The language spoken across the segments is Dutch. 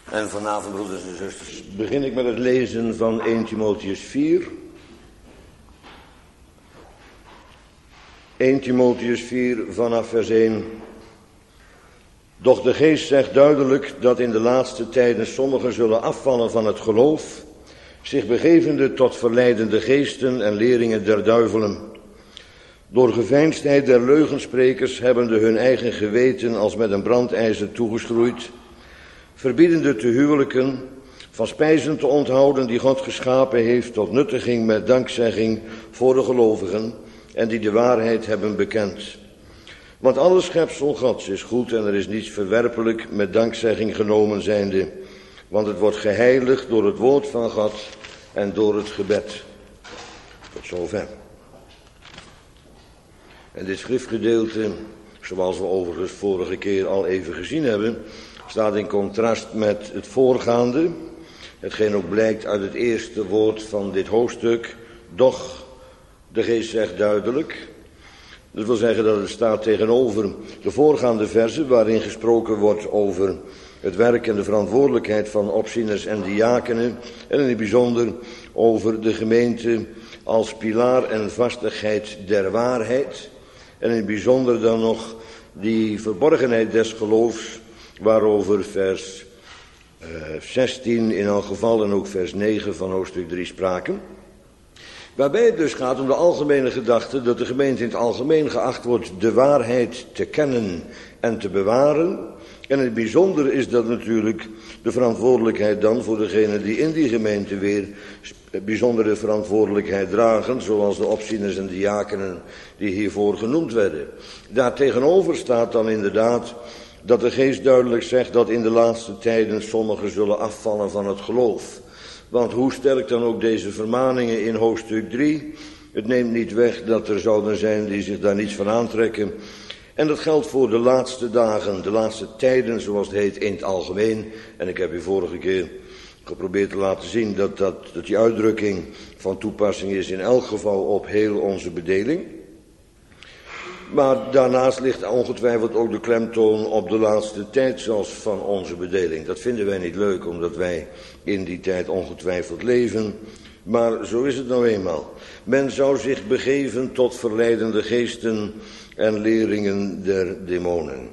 En vanavond, broeders en zusters, begin ik met het lezen van 1 Timotheus 4. 1 Timotheus 4 vanaf vers 1. Doch de geest zegt duidelijk dat in de laatste tijden sommigen zullen afvallen van het geloof, zich begevende tot verleidende geesten en leringen der duivelen. Door geveinsdheid der leugensprekers hebbende hun eigen geweten als met een brandijzer toegeschroeid, verbiedende te huwelijken, van spijzen te onthouden die God geschapen heeft tot nuttiging met dankzegging voor de gelovigen en die de waarheid hebben bekend. Want alle schepsel Gods is goed en er is niets verwerpelijk met dankzegging genomen zijnde, want het wordt geheiligd door het woord van God en door het gebed. Tot zover. En dit schriftgedeelte, zoals we overigens vorige keer al even gezien hebben, staat in contrast met het voorgaande, hetgeen ook blijkt uit het eerste woord van dit hoofdstuk, doch de geest zegt duidelijk. Dat wil zeggen dat het staat tegenover de voorgaande verzen waarin gesproken wordt over het werk en de verantwoordelijkheid van opzieners en diakenen en in het bijzonder over de gemeente als pilaar en vastigheid der waarheid en in het bijzonder dan nog die verborgenheid des geloofs waarover vers 16 in elk geval en ook vers 9 van hoofdstuk 3 spraken. Waarbij het dus gaat om de algemene gedachte dat de gemeente in het algemeen geacht wordt de waarheid te kennen en te bewaren. En in het bijzonder is dat natuurlijk de verantwoordelijkheid dan voor degenen die in die gemeente weer bijzondere verantwoordelijkheid dragen, zoals de opzieners en diakenen die hiervoor genoemd werden. Daartegenover staat dan inderdaad dat de geest duidelijk zegt dat in de laatste tijden sommigen zullen afvallen van het geloof. Want hoe sterk dan ook deze vermaningen in hoofdstuk 3, het neemt niet weg dat er zouden zijn die zich daar niets van aantrekken. En dat geldt voor de laatste dagen, de laatste tijden, zoals het heet in het algemeen. En ik heb u vorige keer geprobeerd te laten zien dat die uitdrukking van toepassing is in elk geval op heel onze bedeling. Maar daarnaast ligt ongetwijfeld ook de klemtoon op de laatste tijd zelfs van onze bedeling. Dat vinden wij niet leuk, omdat wij in die tijd ongetwijfeld leven. Maar zo is het nou eenmaal. Men zou zich begeven tot verleidende geesten en leringen der demonen.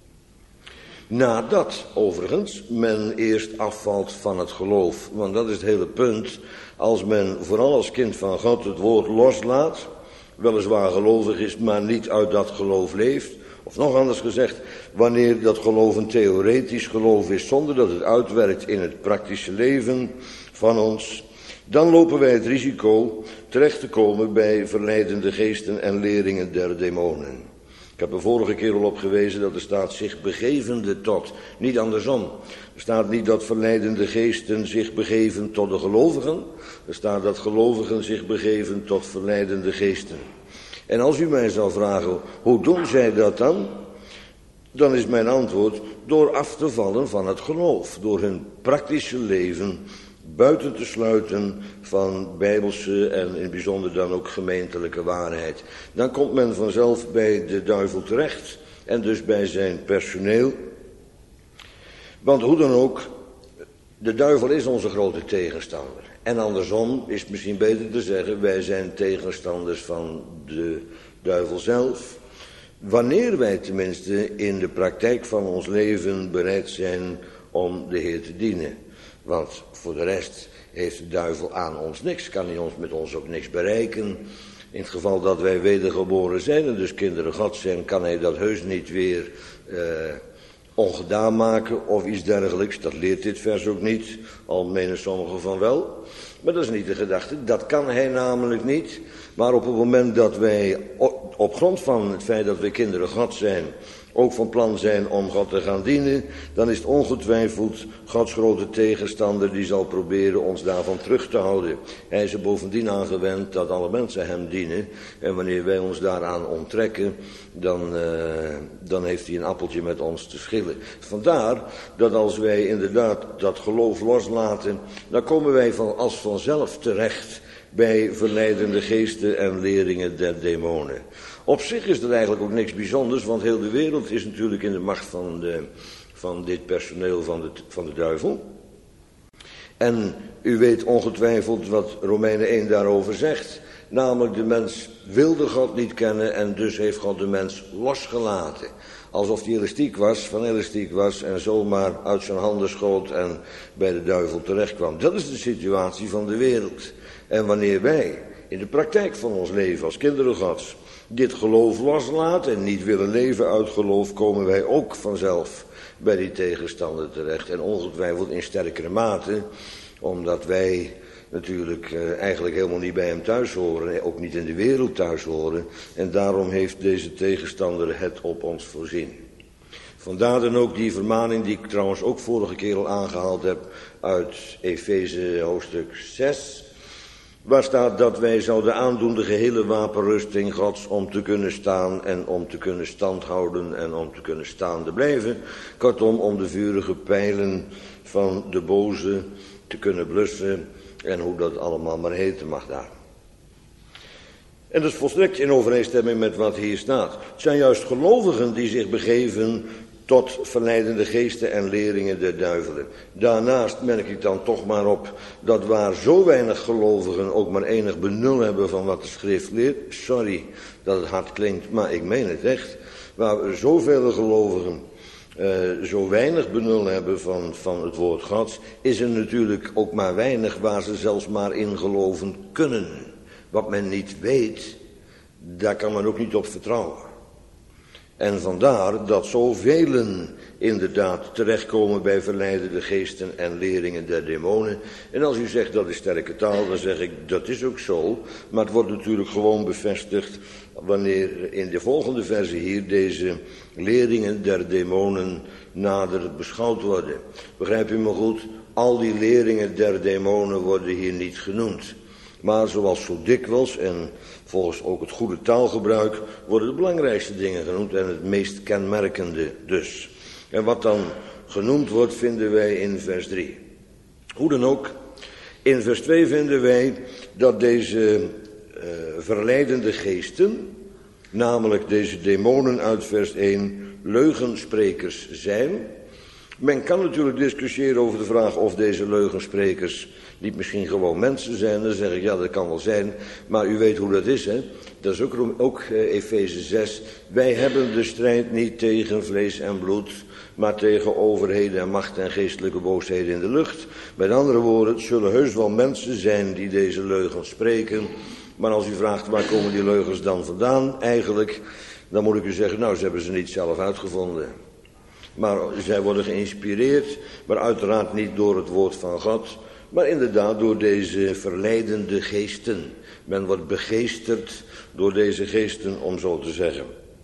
Nadat, overigens, men eerst afvalt van het geloof. Want dat is het hele punt. Als men, vooral als kind van God, het woord loslaat, weliswaar gelovig is, maar niet uit dat geloof leeft. Of nog anders gezegd, wanneer dat geloof een theoretisch geloof is, zonder dat het uitwerkt in het praktische leven van ons, dan lopen wij het risico terecht te komen bij verleidende geesten en leringen der demonen. Ik heb er vorige keer al op gewezen dat er staat zich begevende tot, niet andersom. Er staat niet dat verleidende geesten zich begeven tot de gelovigen. Er staat dat gelovigen zich begeven tot verleidende geesten. En als u mij zou vragen, hoe doen zij dat dan? Dan is mijn antwoord, door af te vallen van het geloof. Door hun praktische leven buiten te sluiten van bijbelse en in het bijzonder dan ook gemeentelijke waarheid. Dan komt men vanzelf bij de duivel terecht en dus bij zijn personeel. Want hoe dan ook, de duivel is onze grote tegenstander. En andersom is het misschien beter te zeggen, wij zijn tegenstanders van de duivel zelf. Wanneer wij tenminste in de praktijk van ons leven bereid zijn om de Heer te dienen. Want voor de rest heeft de duivel aan ons niks, kan hij met ons ook niks bereiken. In het geval dat wij wedergeboren zijn en dus kinderen Gods zijn, kan hij dat heus niet weer ongedaan maken of iets dergelijks. Dat leert dit vers ook niet, al menen sommigen van wel. Maar dat is niet de gedachte, dat kan hij namelijk niet. Maar op het moment dat wij op grond van het feit dat wij kinderen Gods zijn, ook van plan zijn om God te gaan dienen, dan is het ongetwijfeld Gods grote tegenstander die zal proberen ons daarvan terug te houden. Hij is er bovendien aan gewend dat alle mensen hem dienen. En wanneer wij ons daaraan onttrekken, dan heeft hij een appeltje met ons te schillen. Vandaar dat als wij inderdaad dat geloof loslaten, dan komen wij als vanzelf terecht bij verleidende geesten en leringen der demonen. Op zich is dat eigenlijk ook niks bijzonders, want heel de wereld is natuurlijk in de macht van dit personeel van de duivel. En u weet ongetwijfeld wat Romeinen 1 daarover zegt. Namelijk, de mens wilde God niet kennen en dus heeft God de mens losgelaten. Alsof hij van elastiek was en zomaar uit zijn handen schoot en bij de duivel terecht kwam. Dat is de situatie van de wereld. En wanneer wij in de praktijk van ons leven als kinderen Gods dit geloof loslaten en niet willen leven uit geloof, komen wij ook vanzelf bij die tegenstander terecht. En ongetwijfeld in sterkere mate, omdat wij natuurlijk eigenlijk helemaal niet bij hem thuis horen, ook niet in de wereld thuis horen. En daarom heeft deze tegenstander het op ons voorzien. Vandaar dan ook die vermaning die ik trouwens ook vorige keer al aangehaald heb uit Efeze hoofdstuk 6. Waar staat dat wij zouden aandoen de gehele wapenrusting Gods om te kunnen staan en om te kunnen standhouden en om te kunnen staande blijven. Kortom, om de vurige pijlen van de boze te kunnen blussen en hoe dat allemaal maar heten mag daar. En dat is volstrekt in overeenstemming met wat hier staat. Het zijn juist gelovigen die zich begeven tot verleidende geesten en leringen der duivelen. Daarnaast merk ik dan toch maar op dat waar zo weinig gelovigen ook maar enig benul hebben van wat de schrift leert. Sorry dat het hard klinkt, maar ik meen het echt. Waar zoveel gelovigen zo weinig benul hebben van het woord Gods, is er natuurlijk ook maar weinig waar ze zelfs maar in geloven kunnen. Wat men niet weet, daar kan men ook niet op vertrouwen. En vandaar dat zoveel inderdaad terechtkomen bij verleidende geesten en leringen der demonen. En als u zegt dat is sterke taal, dan zeg ik dat is ook zo. Maar het wordt natuurlijk gewoon bevestigd wanneer in de volgende verse hier deze leringen der demonen nader beschouwd worden. Begrijp u me goed? Al die leringen der demonen worden hier niet genoemd. Maar zoals zo dikwijls en volgens ook het goede taalgebruik worden de belangrijkste dingen genoemd en het meest kenmerkende dus. En wat dan genoemd wordt vinden wij in vers 3. Hoe dan ook, in vers 2 vinden wij dat deze verleidende geesten, namelijk deze demonen uit vers 1, leugensprekers zijn. Men kan natuurlijk discussiëren over de vraag of deze leugensprekers niet misschien gewoon mensen zijn. Dan zeg ik, ja, dat kan wel zijn. Maar u weet hoe dat is, hè. Dat is ook Efeze 6. Wij hebben de strijd niet tegen vlees en bloed, maar tegen overheden en macht en geestelijke boosheden in de lucht. Met andere woorden, het zullen heus wel mensen zijn die deze leugens spreken. Maar als u vraagt, waar komen die leugens dan vandaan? Eigenlijk, dan moet ik u zeggen, nou, ze hebben ze niet zelf uitgevonden. Maar zij worden geïnspireerd, maar uiteraard niet door het woord van God, maar inderdaad door deze verleidende geesten. Men wordt begeesterd door deze geesten, om zo te zeggen.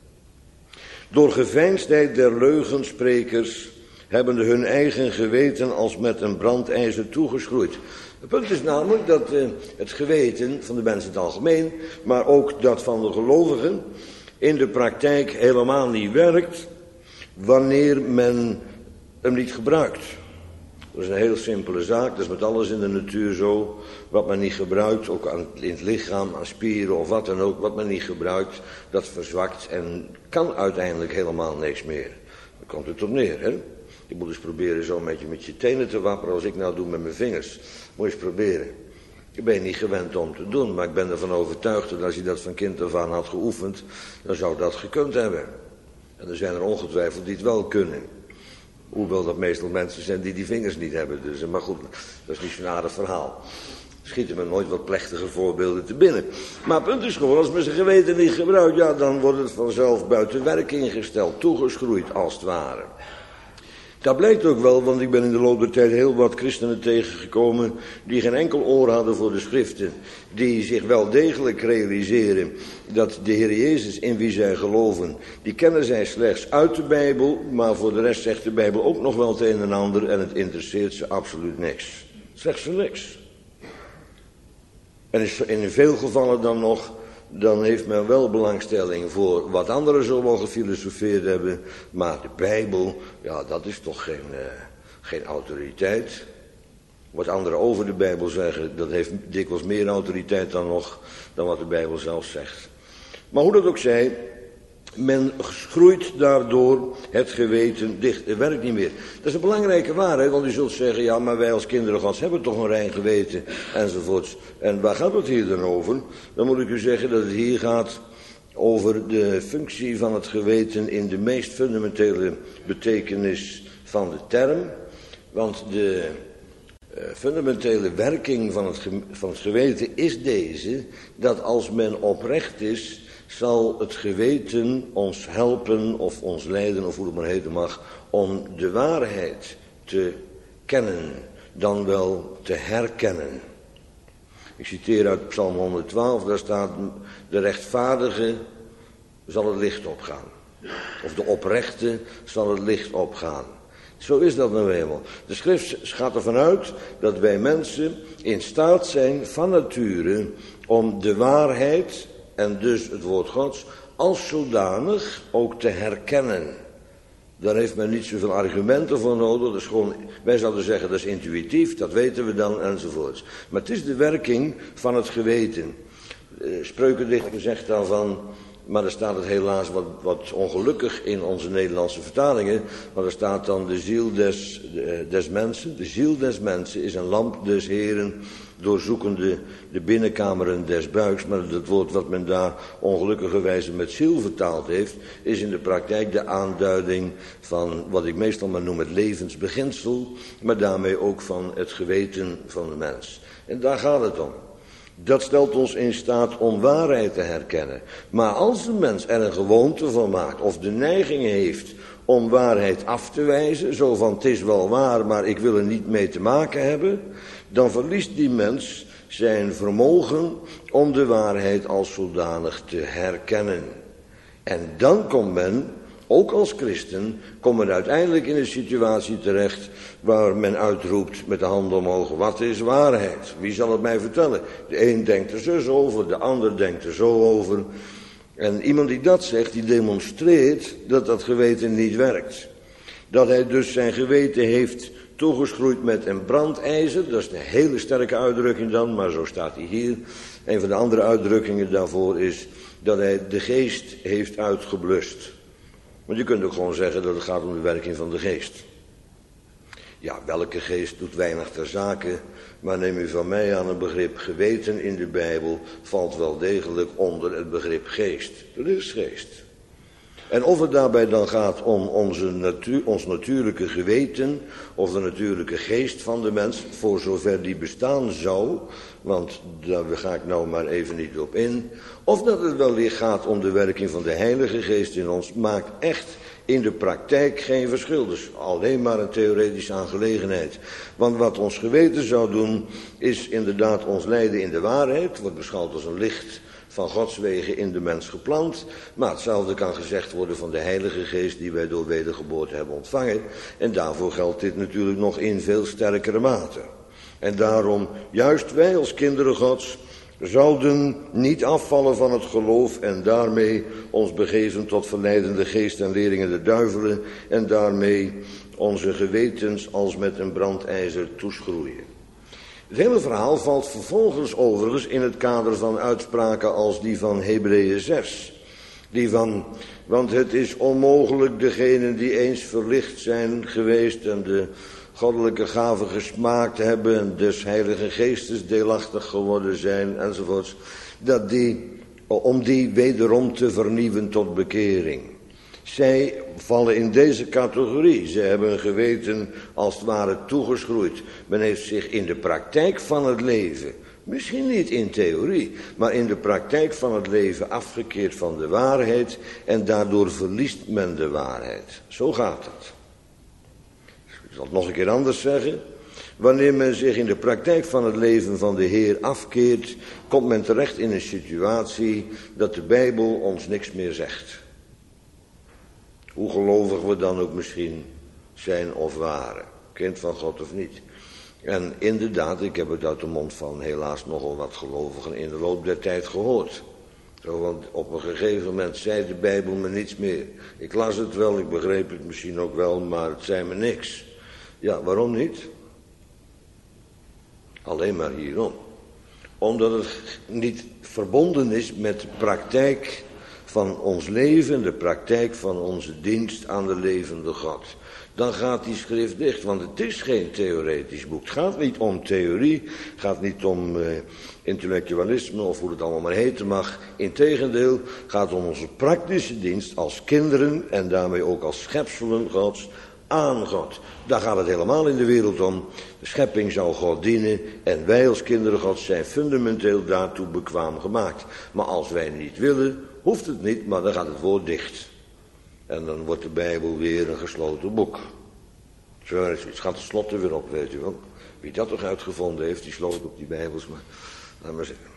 Door geveinsdheid der leugensprekers hebben hun eigen geweten als met een brandijzer toegeschroeid. Het punt is namelijk dat het geweten van de mensen in het algemeen, maar ook dat van de gelovigen, in de praktijk helemaal niet werkt wanneer men hem niet gebruikt. Dat is een heel simpele zaak, dat is met alles in de natuur zo. Wat men niet gebruikt, ook in het lichaam, aan spieren of wat dan ook, wat men niet gebruikt, dat verzwakt en kan uiteindelijk helemaal niks meer. Daar komt het op neer, hè. Je moet eens proberen zo met je tenen te wapperen als ik nou doe met mijn vingers. Moet je eens proberen. Ik ben niet gewend om te doen, maar ik ben ervan overtuigd dat als je dat van kind af aan had geoefend, dan zou dat gekund hebben. En er zijn er ongetwijfeld die het wel kunnen. Hoewel dat meestal mensen zijn die vingers niet hebben. Dus, maar goed, dat is niet zo'n aardig verhaal. Schieten me nooit wat plechtige voorbeelden te binnen. Maar het punt is gewoon, als men zijn geweten niet gebruikt, ja, dan wordt het vanzelf buiten werking gesteld, toegeschroeid als het ware. Dat blijkt ook wel, want ik ben in de loop der tijd heel wat christenen tegengekomen die geen enkel oor hadden voor de schriften. Die zich wel degelijk realiseren dat de Heer Jezus in wie zij geloven, die kennen zij slechts uit de Bijbel, maar voor de rest zegt de Bijbel ook nog wel het een en ander en het interesseert ze absoluut niks. Slechts voor niks. En in veel gevallen dan heeft men wel belangstelling voor wat anderen zo wel gefilosofeerd hebben. Maar de Bijbel, ja, dat is toch geen autoriteit. Wat anderen over de Bijbel zeggen, dat heeft dikwijls meer autoriteit dan wat de Bijbel zelf zegt. Maar hoe dat ook zij, Men groeit daardoor het geweten dicht. Het werkt niet meer. Dat is een belangrijke waarheid, want u zult zeggen, ja, maar wij als kinderen Gods hebben toch een rein geweten, enzovoorts. En waar gaat het hier dan over? Dan moet ik u zeggen dat het hier gaat over de functie van het geweten in de meest fundamentele betekenis van de term. Want de fundamentele werking van het geweten is deze, dat als men oprecht is, zal het geweten ons helpen of ons leiden, of hoe het maar heten mag, om de waarheid te kennen, dan wel te herkennen. Ik citeer uit Psalm 112, daar staat, de rechtvaardige zal het licht opgaan. Of de oprechte zal het licht opgaan. Zo is dat nou eenmaal. De schrift gaat ervan uit dat wij mensen in staat zijn van nature om de waarheid, en dus het woord Gods, als zodanig ook te herkennen. Daar heeft men niet zoveel argumenten voor nodig. Dat is gewoon, wij zouden zeggen dat is intuïtief, dat weten we dan enzovoorts. Maar het is de werking van het geweten. Spreukendichter zegt daarvan, maar er staat het helaas wat ongelukkig in onze Nederlandse vertalingen. Maar er staat dan de ziel des mensen. De ziel des mensen is een lamp des Heren, doorzoekende de binnenkameren des buiks. Maar het woord wat men daar ongelukkigerwijze met ziel vertaald heeft, is in de praktijk de aanduiding van wat ik meestal maar noem het levensbeginsel, maar daarmee ook van het geweten van de mens. En daar gaat het om. Dat stelt ons in staat om waarheid te herkennen. Maar als een mens er een gewoonte van maakt, of de neiging heeft om waarheid af te wijzen, zo van het is wel waar, maar ik wil er niet mee te maken hebben, dan verliest die mens zijn vermogen om de waarheid als zodanig te herkennen. En dan komt men, ook als christen, komt men uiteindelijk in een situatie terecht waar men uitroept met de handen omhoog, wat is waarheid? Wie zal het mij vertellen? De een denkt er zo over, de ander denkt er zo over. En iemand die dat zegt, die demonstreert dat dat geweten niet werkt. Dat hij dus zijn geweten heeft toegeschroeid met een brandijzer, dat is een hele sterke uitdrukking dan, maar zo staat hij hier. Een van de andere uitdrukkingen daarvoor is dat hij de geest heeft uitgeblust. Want je kunt ook gewoon zeggen dat het gaat om de werking van de geest. Ja, welke geest doet weinig ter zake, maar neem u van mij aan, het begrip geweten in de Bijbel valt wel degelijk onder het begrip geest. Dat is geest. En of het daarbij dan gaat om ons natuurlijke geweten of de natuurlijke geest van de mens, voor zover die bestaan zou, want daar ga ik nou maar even niet op in, of dat het wellicht gaat om de werking van de Heilige Geest in ons, maakt echt in de praktijk geen verschil. Dus alleen maar een theoretische aangelegenheid. Want wat ons geweten zou doen, is inderdaad ons leiden in de waarheid, wordt beschouwd als een licht van Gods wegen in de mens geplant. Maar hetzelfde kan gezegd worden van de Heilige Geest die wij door wedergeboorte hebben ontvangen. En daarvoor geldt dit natuurlijk nog in veel sterkere mate. En daarom, juist wij als kinderen Gods zouden niet afvallen van het geloof en daarmee ons begeven tot verleidende geest en leringen de duivelen en daarmee onze gewetens als met een brandijzer toeschroeien. Het hele verhaal valt vervolgens overigens in het kader van uitspraken als die van Hebreeën 6. Want het is onmogelijk degenen die eens verlicht zijn geweest en de goddelijke gaven gesmaakt hebben en des Heilige Geestes deelachtig geworden zijn enzovoorts, om die wederom te vernieuwen tot bekering. Zij vallen in deze categorie. Ze hebben hun geweten als het ware toegeschroeid. Men heeft zich in de praktijk van het leven, misschien niet in theorie, maar in de praktijk van het leven afgekeerd van de waarheid en daardoor verliest men de waarheid. Zo gaat het. Ik zal het nog een keer anders zeggen. Wanneer men zich in de praktijk van het leven van de Heer afkeert, komt men terecht in een situatie dat de Bijbel ons niks meer zegt. Hoe gelovig we dan ook misschien zijn of waren. Kind van God of niet. En inderdaad, ik heb het uit de mond van helaas nogal wat gelovigen in de loop der tijd gehoord. Zo, want op een gegeven moment zei de Bijbel me niets meer. Ik las het wel, ik begreep het misschien ook wel, maar het zei me niks. Ja, waarom niet? Alleen maar hierom. Omdat het niet verbonden is met de praktijk van ons leven, de praktijk van onze dienst aan de levende God. Dan gaat die schrift dicht, want het is geen theoretisch boek. Het gaat niet om theorie, het gaat niet om intellectualisme of hoe het allemaal maar heten mag. Integendeel, het gaat om onze praktische dienst als kinderen en daarmee ook als schepselen Gods aan God. Daar gaat het helemaal in de wereld om. De schepping zou God dienen en wij als kinderen Gods zijn fundamenteel daartoe bekwaam gemaakt. Maar als wij niet willen, hoeft het niet, maar dan gaat het woord dicht. En dan wordt de Bijbel weer een gesloten boek. Zo, het gaat het slot er weer op, weet u wel. Wie dat toch uitgevonden heeft, die sloot op die Bijbels, maar laat maar zeggen.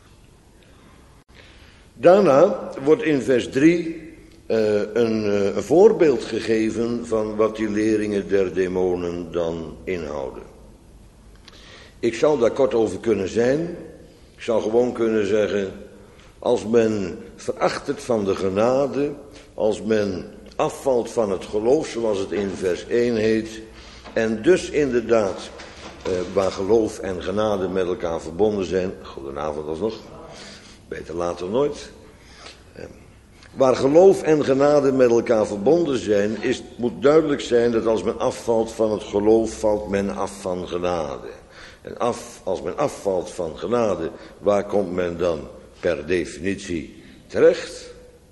Daarna wordt in vers 3 een voorbeeld gegeven van wat die leringen der demonen dan inhouden. Ik zou daar kort over kunnen zijn. Ik zou gewoon kunnen zeggen, als men verachtert van de genade, als men afvalt van het geloof, zoals het in vers 1 heet, en dus inderdaad, waar geloof en genade met elkaar verbonden zijn, goedenavond alsnog, beter later nooit. Waar geloof en genade met elkaar verbonden zijn, moet duidelijk zijn dat als men afvalt van het geloof, valt men af van genade. En als men afvalt van genade, waar komt men dan per definitie terecht?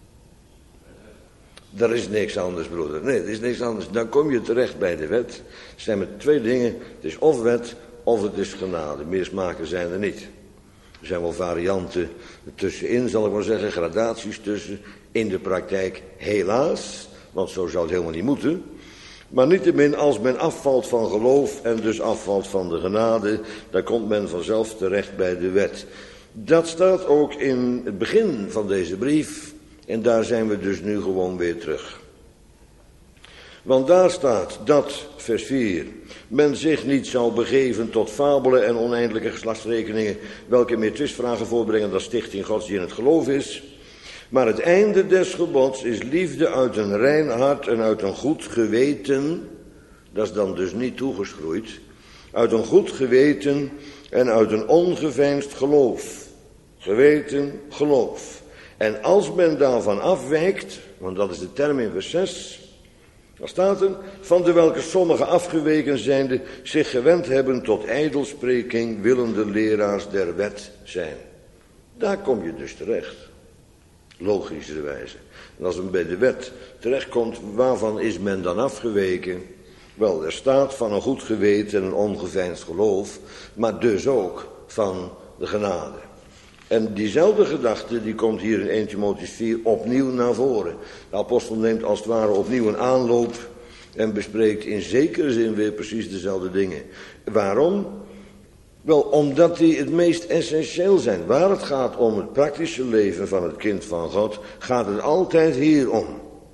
Er is niks anders, broeder. Nee, er is niks anders. Dan kom je terecht bij de wet. Er zijn maar twee dingen. Het is of wet, of het is genade. Meer smaken zijn er niet. Er zijn wel varianten tussenin, zal ik maar zeggen. Gradaties tussen. In de praktijk helaas. Want zo zou het helemaal niet moeten. Maar niettemin, als men afvalt van geloof en dus afvalt van de genade, dan komt men vanzelf terecht bij de wet. Dat staat ook in het begin van deze brief. En daar zijn we dus nu gewoon weer terug. Want daar staat dat, vers 4, men zich niet zou begeven tot fabelen en oneindige geslachtsrekeningen, welke meer twistvragen voorbrengen dan stichting Gods die in het geloof is. Maar het einde des gebods is liefde uit een rein hart en uit een goed geweten, dat is dan dus niet toegeschroeid, uit een goed geweten en uit een ongeveinsd geloof. Geweten, geloof. En als men daarvan afwijkt, want dat is de term in vers 6, dan staat er, van de welke sommigen afgeweken zijnde zich gewend hebben tot ijdelspreking, willende leraars der wet zijn. Daar kom je dus terecht. Logischerwijze. En als men bij de wet terechtkomt, waarvan is men dan afgeweken? Wel, er staat van een goed geweten en een ongeveinsd geloof, maar dus ook van de genade. En diezelfde gedachte, die komt hier in 1 Timotheüs 4 opnieuw naar voren. De apostel neemt als het ware opnieuw een aanloop en bespreekt in zekere zin weer precies dezelfde dingen. Waarom? Wel, omdat die het meest essentieel zijn. Waar het gaat om het praktische leven van het kind van God, gaat het altijd hier om.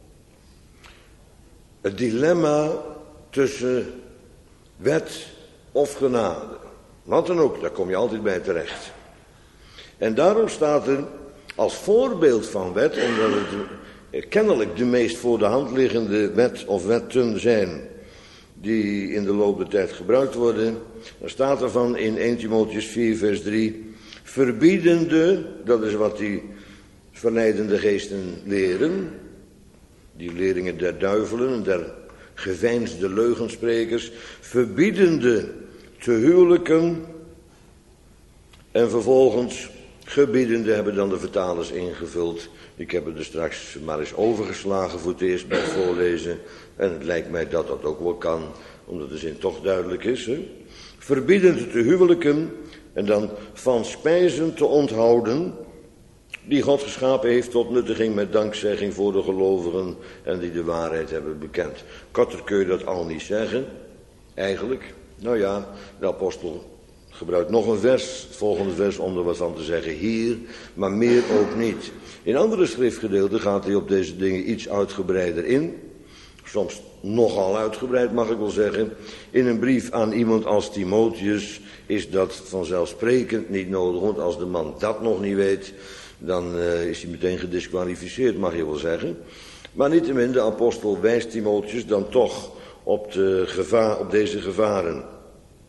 Het dilemma tussen wet of genade. Wat dan ook, daar kom je altijd bij terecht. En daarom staat er als voorbeeld van wet, omdat het kennelijk de meest voor de hand liggende wet of wetten zijn die in de loop der tijd gebruikt worden, dan staat er van in 1 Timotheüs 4 vers 3, verbiedende, dat is wat die verleidende geesten leren, die leringen der duivelen, der geveinsde leugensprekers, verbiedende te huwelijken en vervolgens gebiedende hebben dan de vertalers ingevuld. Ik heb het er straks maar eens overgeslagen voor het eerst bij het voorlezen. En het lijkt mij dat dat ook wel kan, omdat de zin toch duidelijk is. Hè? Verbiedend te huwelijken en dan van spijzen te onthouden, die God geschapen heeft tot nuttiging met dankzegging voor de gelovigen en die de waarheid hebben bekend. Korter kun je dat al niet zeggen, eigenlijk. Nou ja, de apostel gebruikt nog een vers, het volgende vers, om er wat van te zeggen hier, maar meer ook niet. In andere schriftgedeelten gaat hij op deze dingen iets uitgebreider in. Soms nogal uitgebreid, mag ik wel zeggen. In een brief aan iemand als Timotheus is dat vanzelfsprekend niet nodig. Want als de man dat nog niet weet, dan is hij meteen gediskwalificeerd, mag je wel zeggen. Maar niettemin, de apostel wijst Timotheus dan toch op deze gevaren.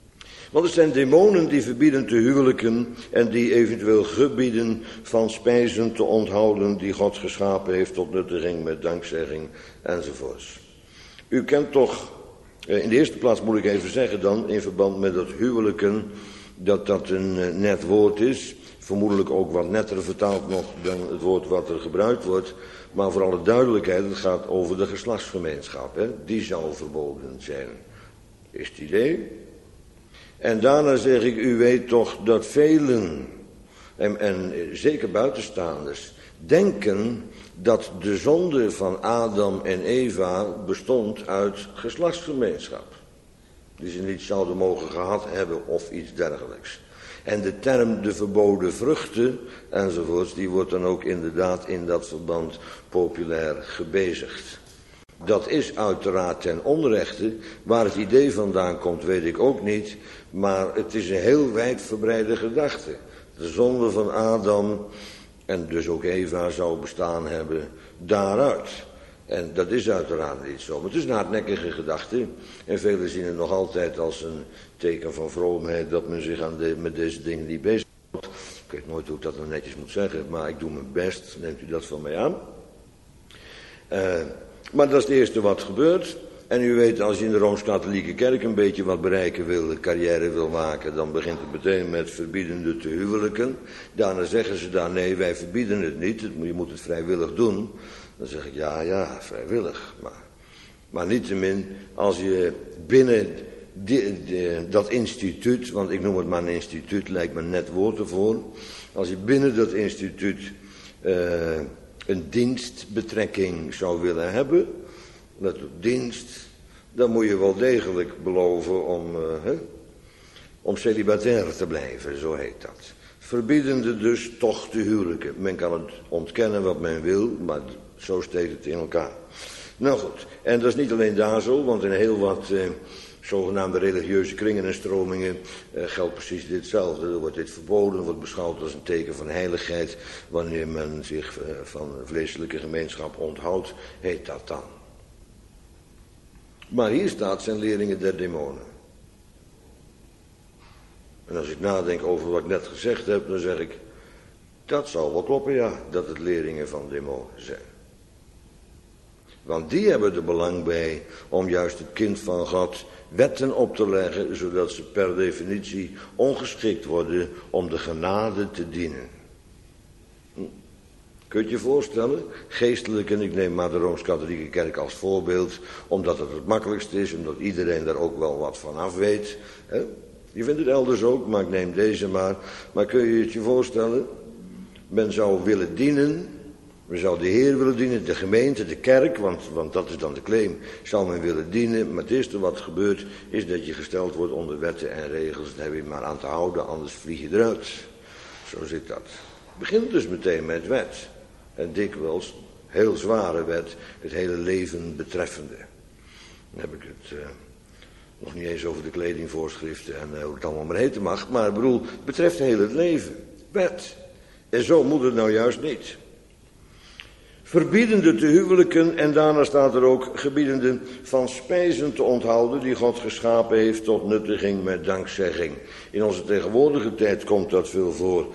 Want het zijn demonen die verbieden te huwelijken en die eventueel gebieden van spijzen te onthouden die God geschapen heeft tot nuttiging met dankzegging enzovoorts. U kent toch, in de eerste plaats moet ik even zeggen dan, in verband met dat huwelijken, dat een net woord is. Vermoedelijk ook wat netter vertaald nog dan het woord wat er gebruikt wordt. Maar voor alle duidelijkheid, het gaat over de geslachtsgemeenschap. Hè? Die zou verboden zijn. Is het idee? En daarna zeg ik, u weet toch dat velen, en zeker buitenstaanders, denken dat de zonde van Adam en Eva bestond uit geslachtsgemeenschap. Die ze niet zouden mogen gehad hebben of iets dergelijks. En de term de verboden vruchten enzovoorts, die wordt dan ook inderdaad in dat verband populair gebezigd. Dat is uiteraard ten onrechte. Waar het idee vandaan komt weet ik ook niet. Maar het is een heel wijdverbreide gedachte. De zonde van Adam en dus ook Eva zou bestaan hebben daaruit. En dat is uiteraard niet zo. Maar het is een hardnekkige gedachte. En velen zien het nog altijd als een teken van vroomheid dat men zich met deze dingen niet bezighoudt. Ik weet nooit hoe ik dat dan netjes moet zeggen, maar ik doe mijn best. Neemt u dat van mij aan? Maar dat is het eerste wat gebeurt. En u weet, als je in de Rooms-Katholieke Kerk een beetje wat bereiken wil, een carrière wil maken, dan begint het meteen met verbiedende te huwelijken. Daarna zeggen ze daar, nee, wij verbieden het niet, je moet het vrijwillig doen. Dan zeg ik, ja, vrijwillig. Maar niettemin, als je binnen dat instituut, want ik noem het maar een instituut, lijkt me net woord ervoor. Als je binnen dat instituut een dienstbetrekking zou willen hebben, let op dienst, dan moet je wel degelijk beloven om celibatair te blijven, zo heet dat. Verbiedende dus toch te huwelijken. Men kan het ontkennen wat men wil, maar zo steekt het in elkaar. Nou goed, en dat is niet alleen daar zo, want in heel wat zogenaamde religieuze kringen en stromingen geldt precies ditzelfde. Er wordt dit verboden, wordt beschouwd als een teken van heiligheid. Wanneer men zich van vleeselijke gemeenschap onthoudt, heet dat dan. Maar hier staat zijn leerlingen der demonen. En als ik nadenk over wat ik net gezegd heb, dan zeg ik, dat zal wel kloppen, ja, dat het leerlingen van demonen zijn. Want die hebben er belang bij om juist het kind van God wetten op te leggen, zodat ze per definitie ongeschikt worden om de genade te dienen. Kun je je voorstellen? Geestelijk, en ik neem maar de Rooms-Katholieke Kerk als voorbeeld, omdat het makkelijkst is, omdat iedereen daar ook wel wat van af weet. Hè? Je vindt het elders ook, maar ik neem deze maar. Maar kun je het je voorstellen? Men zou willen dienen, men zou de Heer willen dienen, de gemeente, de kerk, want dat is dan de claim, zou men willen dienen. Maar het eerste wat gebeurt, is dat je gesteld wordt onder wetten en regels. Daar heb je maar aan te houden, anders vlieg je eruit. Zo zit dat. Het begint dus meteen met wet. En dikwijls, heel zware wet, het hele leven betreffende. Dan heb ik het nog niet eens over de kledingvoorschriften en hoe het allemaal maar heten mag. Maar ik bedoel, het betreft heel het leven. Wet. En zo moet het nou juist niet. Verbiedende te huwelijken en daarna staat er ook gebiedende van spijzen te onthouden die God geschapen heeft tot nuttiging met dankzegging. In onze tegenwoordige tijd komt dat veel voor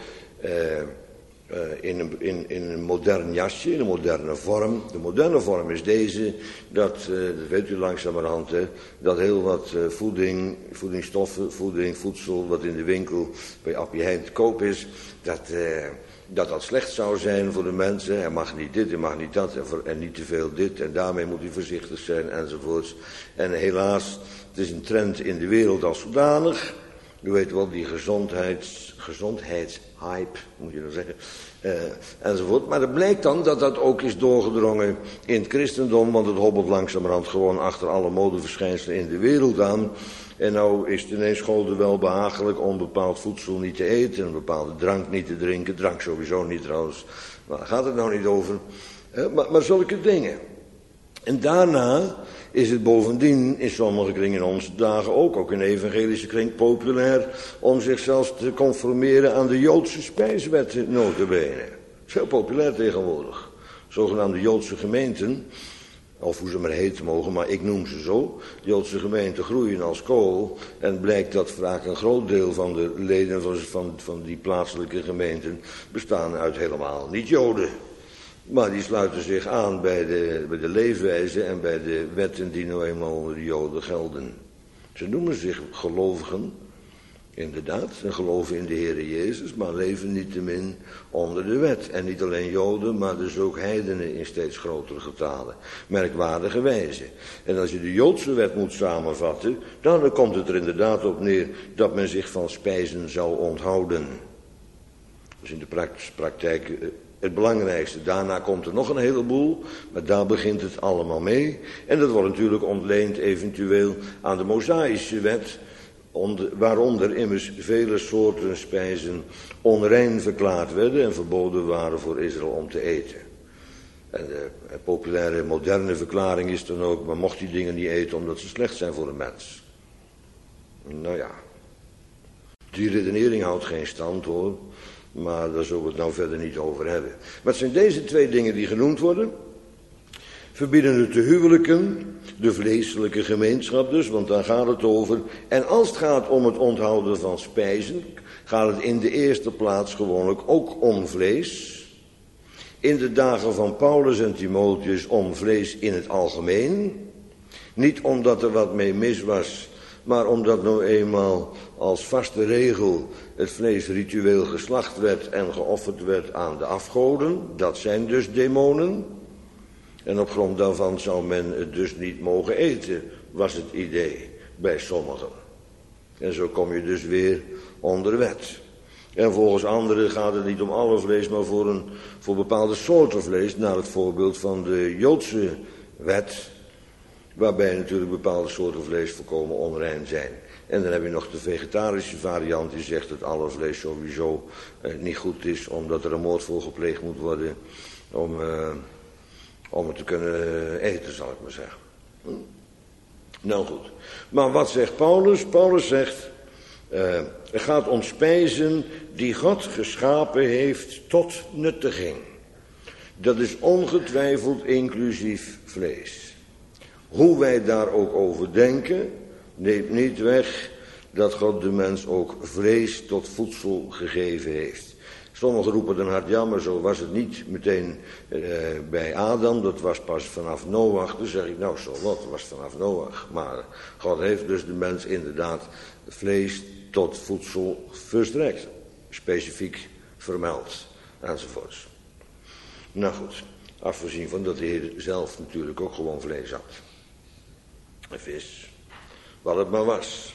in een modern jasje, in een moderne vorm. De moderne vorm is deze, dat weet u langzamerhand, dat heel wat voedingsstoffen, voedsel wat in de winkel bij Appie Heijn te koop is, dat slecht zou zijn voor de mensen. Hij mag niet dit, hij mag niet dat en niet te veel dit en daarmee moet hij voorzichtig zijn enzovoorts. En helaas, het is een trend in de wereld als zodanig. U weet wel, die gezondheidshype, moet je dan zeggen, enzovoort. Maar het blijkt dan dat dat ook is doorgedrongen in het christendom, want het hobbelt langzamerhand gewoon achter alle modeverschijnselen in de wereld aan. En nou is het ineens scholen wel behagelijk om bepaald voedsel niet te eten, een bepaalde drank niet te drinken, drank sowieso niet trouwens, maar daar gaat het nou niet over. Maar zulke dingen. En daarna is het bovendien in sommige kringen in onze dagen ook in de evangelische kring populair om zichzelf te conformeren aan de Joodse spijswetten nota bene. Veel populair tegenwoordig. Zogenaamde Joodse gemeenten, of hoe ze maar heten mogen, maar ik noem ze zo. De Joodse gemeenten groeien als kool en blijkt dat vaak een groot deel van de leden van die plaatselijke gemeenten bestaan uit helemaal niet Joden. Maar die sluiten zich aan bij de leefwijze en bij de wetten die nou eenmaal onder de Joden gelden. Ze noemen zich gelovigen, inderdaad, en geloven in de Heere Jezus, maar leven niettemin onder de wet. En niet alleen Joden, maar dus ook heidenen in steeds grotere getalen. Merkwaardige wijze. En als je de Joodse wet moet samenvatten, dan komt het er inderdaad op neer dat men zich van spijzen zou onthouden. Dus in de praktijk het belangrijkste. Daarna komt er nog een heleboel, maar daar begint het allemaal mee. En dat wordt natuurlijk ontleend eventueel aan de Mosaïsche wet, waaronder immers vele soorten spijzen onrein verklaard werden en verboden waren voor Israël om te eten. En de populaire moderne verklaring is dan ook, maar mocht die dingen niet eten omdat ze slecht zijn voor een mens. Nou ja, die redenering houdt geen stand hoor, maar daar zullen we het nou verder niet over hebben. Maar het zijn deze twee dingen die genoemd worden. Verbieden het de huwelijken, de vleeselijke gemeenschap dus, want daar gaat het over. En als het gaat om het onthouden van spijzen, gaat het in de eerste plaats gewoonlijk ook om vlees. In de dagen van Paulus en Timotheus om vlees in het algemeen. Niet omdat er wat mee mis was, maar omdat nou eenmaal als vaste regel het vlees ritueel geslacht werd en geofferd werd aan de afgoden. Dat zijn dus demonen. En op grond daarvan zou men het dus niet mogen eten, was het idee bij sommigen. En zo kom je dus weer onder wet. En volgens anderen gaat het niet om alle vlees, maar voor bepaalde soorten vlees, naar het voorbeeld van de Joodse wet, waarbij natuurlijk bepaalde soorten vlees volkomen onrein zijn. En dan heb je nog de vegetarische variant die zegt dat alle vlees sowieso niet goed is, omdat er een moord voor gepleegd moet worden om het te kunnen eten, zal ik maar zeggen. Nou goed. Maar wat zegt Paulus? Paulus zegt, het gaat om spijzen die God geschapen heeft tot nuttiging. Dat is ongetwijfeld inclusief vlees. Hoe wij daar ook over denken, neemt niet weg dat God de mens ook vlees tot voedsel gegeven heeft. Sommigen roepen dan hard, ja, maar zo was het niet meteen bij Adam, dat was pas vanaf Noach. Dus zeg ik, nou zo wat, dat was vanaf Noach. Maar God heeft dus de mens inderdaad vlees tot voedsel verstrekt. Specifiek vermeld, enzovoorts. Nou goed, afgezien van dat de Heer zelf natuurlijk ook gewoon vlees had. En vis, wat het maar was.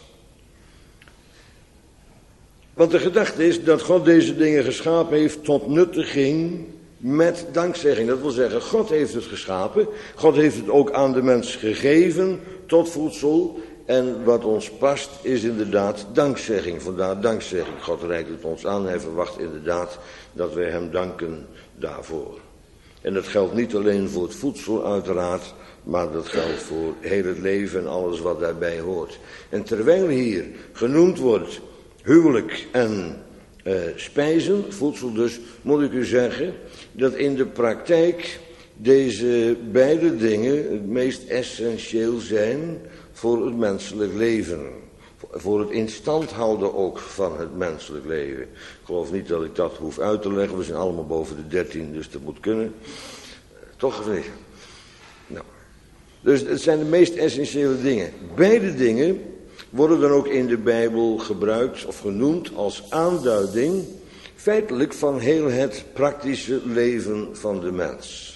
Want de gedachte is dat God deze dingen geschapen heeft tot nuttiging met dankzegging. Dat wil zeggen, God heeft het geschapen. God heeft het ook aan de mens gegeven tot voedsel. En wat ons past is inderdaad dankzegging. Vandaar dankzegging. God reikt het ons aan. Hij verwacht inderdaad dat wij hem danken daarvoor. En dat geldt niet alleen voor het voedsel uiteraard, maar dat geldt voor heel het leven en alles wat daarbij hoort. En terwijl hier genoemd wordt huwelijk en spijzen, voedsel dus, moet ik u zeggen dat in de praktijk deze beide dingen het meest essentieel zijn voor het menselijk leven. Voor het in stand houden ook van het menselijk leven. Ik geloof niet dat ik dat hoef uit te leggen, we zijn allemaal boven de 13, dus dat moet kunnen. Toch of niet? Nou. Dus het zijn de meest essentiële dingen. Beide dingen worden dan ook in de Bijbel gebruikt of genoemd als aanduiding feitelijk van heel het praktische leven van de mens.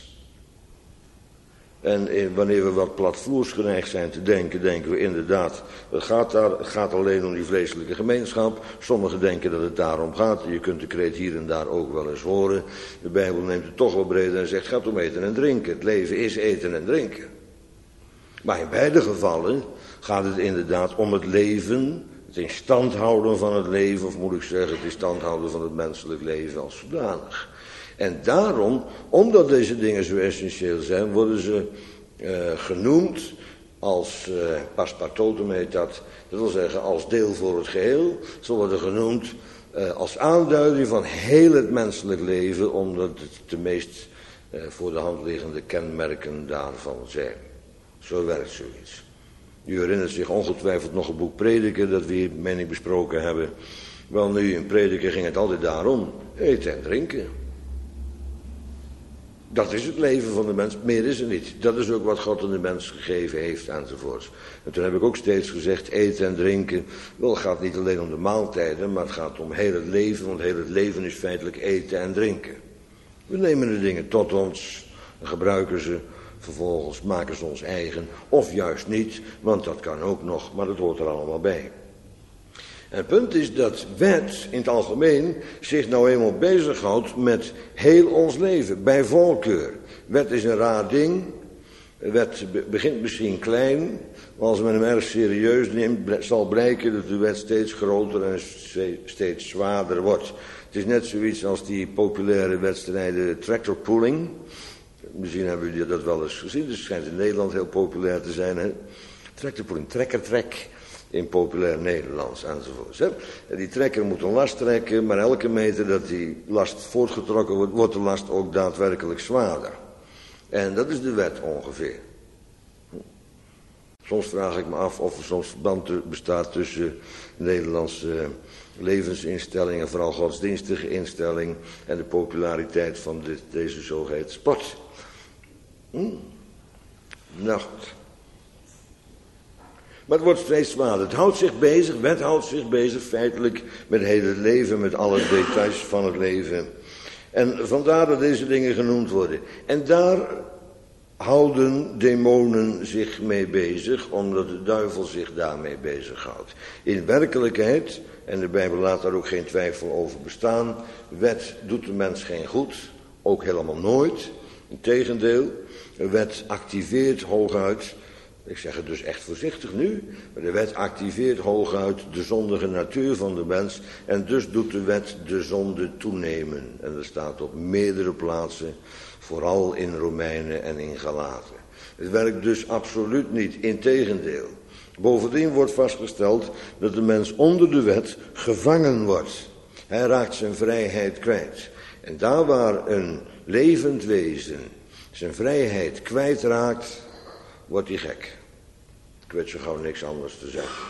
En wanneer we wat platvloers geneigd zijn te denken, denken we inderdaad, het gaat alleen om die vleeselijke gemeenschap. Sommigen denken dat het daarom gaat. Je kunt de kreet hier en daar ook wel eens horen. De Bijbel neemt het toch wel breder en zegt, het gaat om eten en drinken. Het leven is eten en drinken. Maar in beide gevallen gaat het inderdaad om het leven, het in stand houden van het leven, of moet ik zeggen, het in stand houden van het menselijk leven als zodanig. En daarom, omdat deze dingen zo essentieel zijn, worden ze genoemd als paspartotum heet dat. Dat wil zeggen als deel voor het geheel. Ze worden genoemd als aanduiding van heel het menselijk leven, omdat het de meest voor de hand liggende kenmerken daarvan zijn. Zo werkt zoiets. U herinnert zich ongetwijfeld nog het boek Prediker dat we hier, meen ik, besproken hebben. Wel nu, in Prediker ging het altijd daarom. Eten en drinken. Dat is het leven van de mens, meer is er niet. Dat is ook wat God aan de mens gegeven heeft enzovoorts. En toen heb ik ook steeds gezegd, eten en drinken. Wel, het gaat niet alleen om de maaltijden, maar het gaat om heel het leven. Want heel het leven is feitelijk eten en drinken. We nemen de dingen tot ons en gebruiken ze. Vervolgens maken ze ons eigen, of juist niet, want dat kan ook nog, maar dat hoort er allemaal bij. En het punt is dat wet in het algemeen zich nou eenmaal bezighoudt met heel ons leven, bij voorkeur. Wet is een raar ding, wet begint misschien klein, maar als men hem erg serieus neemt, zal blijken dat de wet steeds groter en steeds zwaarder wordt. Het is net zoiets als die populaire wedstrijden tractor pulling. Misschien hebben jullie dat wel eens gezien, dus het schijnt in Nederland heel populair te zijn. Hè? Tractorpulling, trekkertrek in populair Nederlands enzovoort. Hè? En die trekker moet een last trekken, maar elke meter dat die last voortgetrokken wordt, wordt de last ook daadwerkelijk zwaarder. En dat is de wet ongeveer. Soms vraag ik me af of er soms verband bestaat tussen Nederlandse levensinstellingen, vooral godsdienstige instelling, en de populariteit van deze zogeheten sport. Nou goed. Maar het wordt steeds zwaarder. Het houdt zich bezig, wet houdt zich bezig feitelijk met heel het leven, met alle details van het leven. En vandaar dat deze dingen genoemd worden. En daar houden demonen zich mee bezig, omdat de duivel zich daarmee bezighoudt. In werkelijkheid, en de Bijbel laat daar ook geen twijfel over bestaan, wet doet de mens geen goed, ook helemaal nooit. Integendeel, wet activeert hooguit, ik zeg het dus echt voorzichtig nu, maar de wet activeert hooguit de zondige natuur van de mens en dus doet de wet de zonde toenemen. En dat staat op meerdere plaatsen, vooral in Romeinen en in Galaten. Het werkt dus absoluut niet, integendeel. Bovendien wordt vastgesteld dat de mens onder de wet gevangen wordt. Hij raakt zijn vrijheid kwijt. En daar waar een levend wezen zijn vrijheid kwijtraakt, wordt hij gek. Ik weet zo gauw niks anders te zeggen.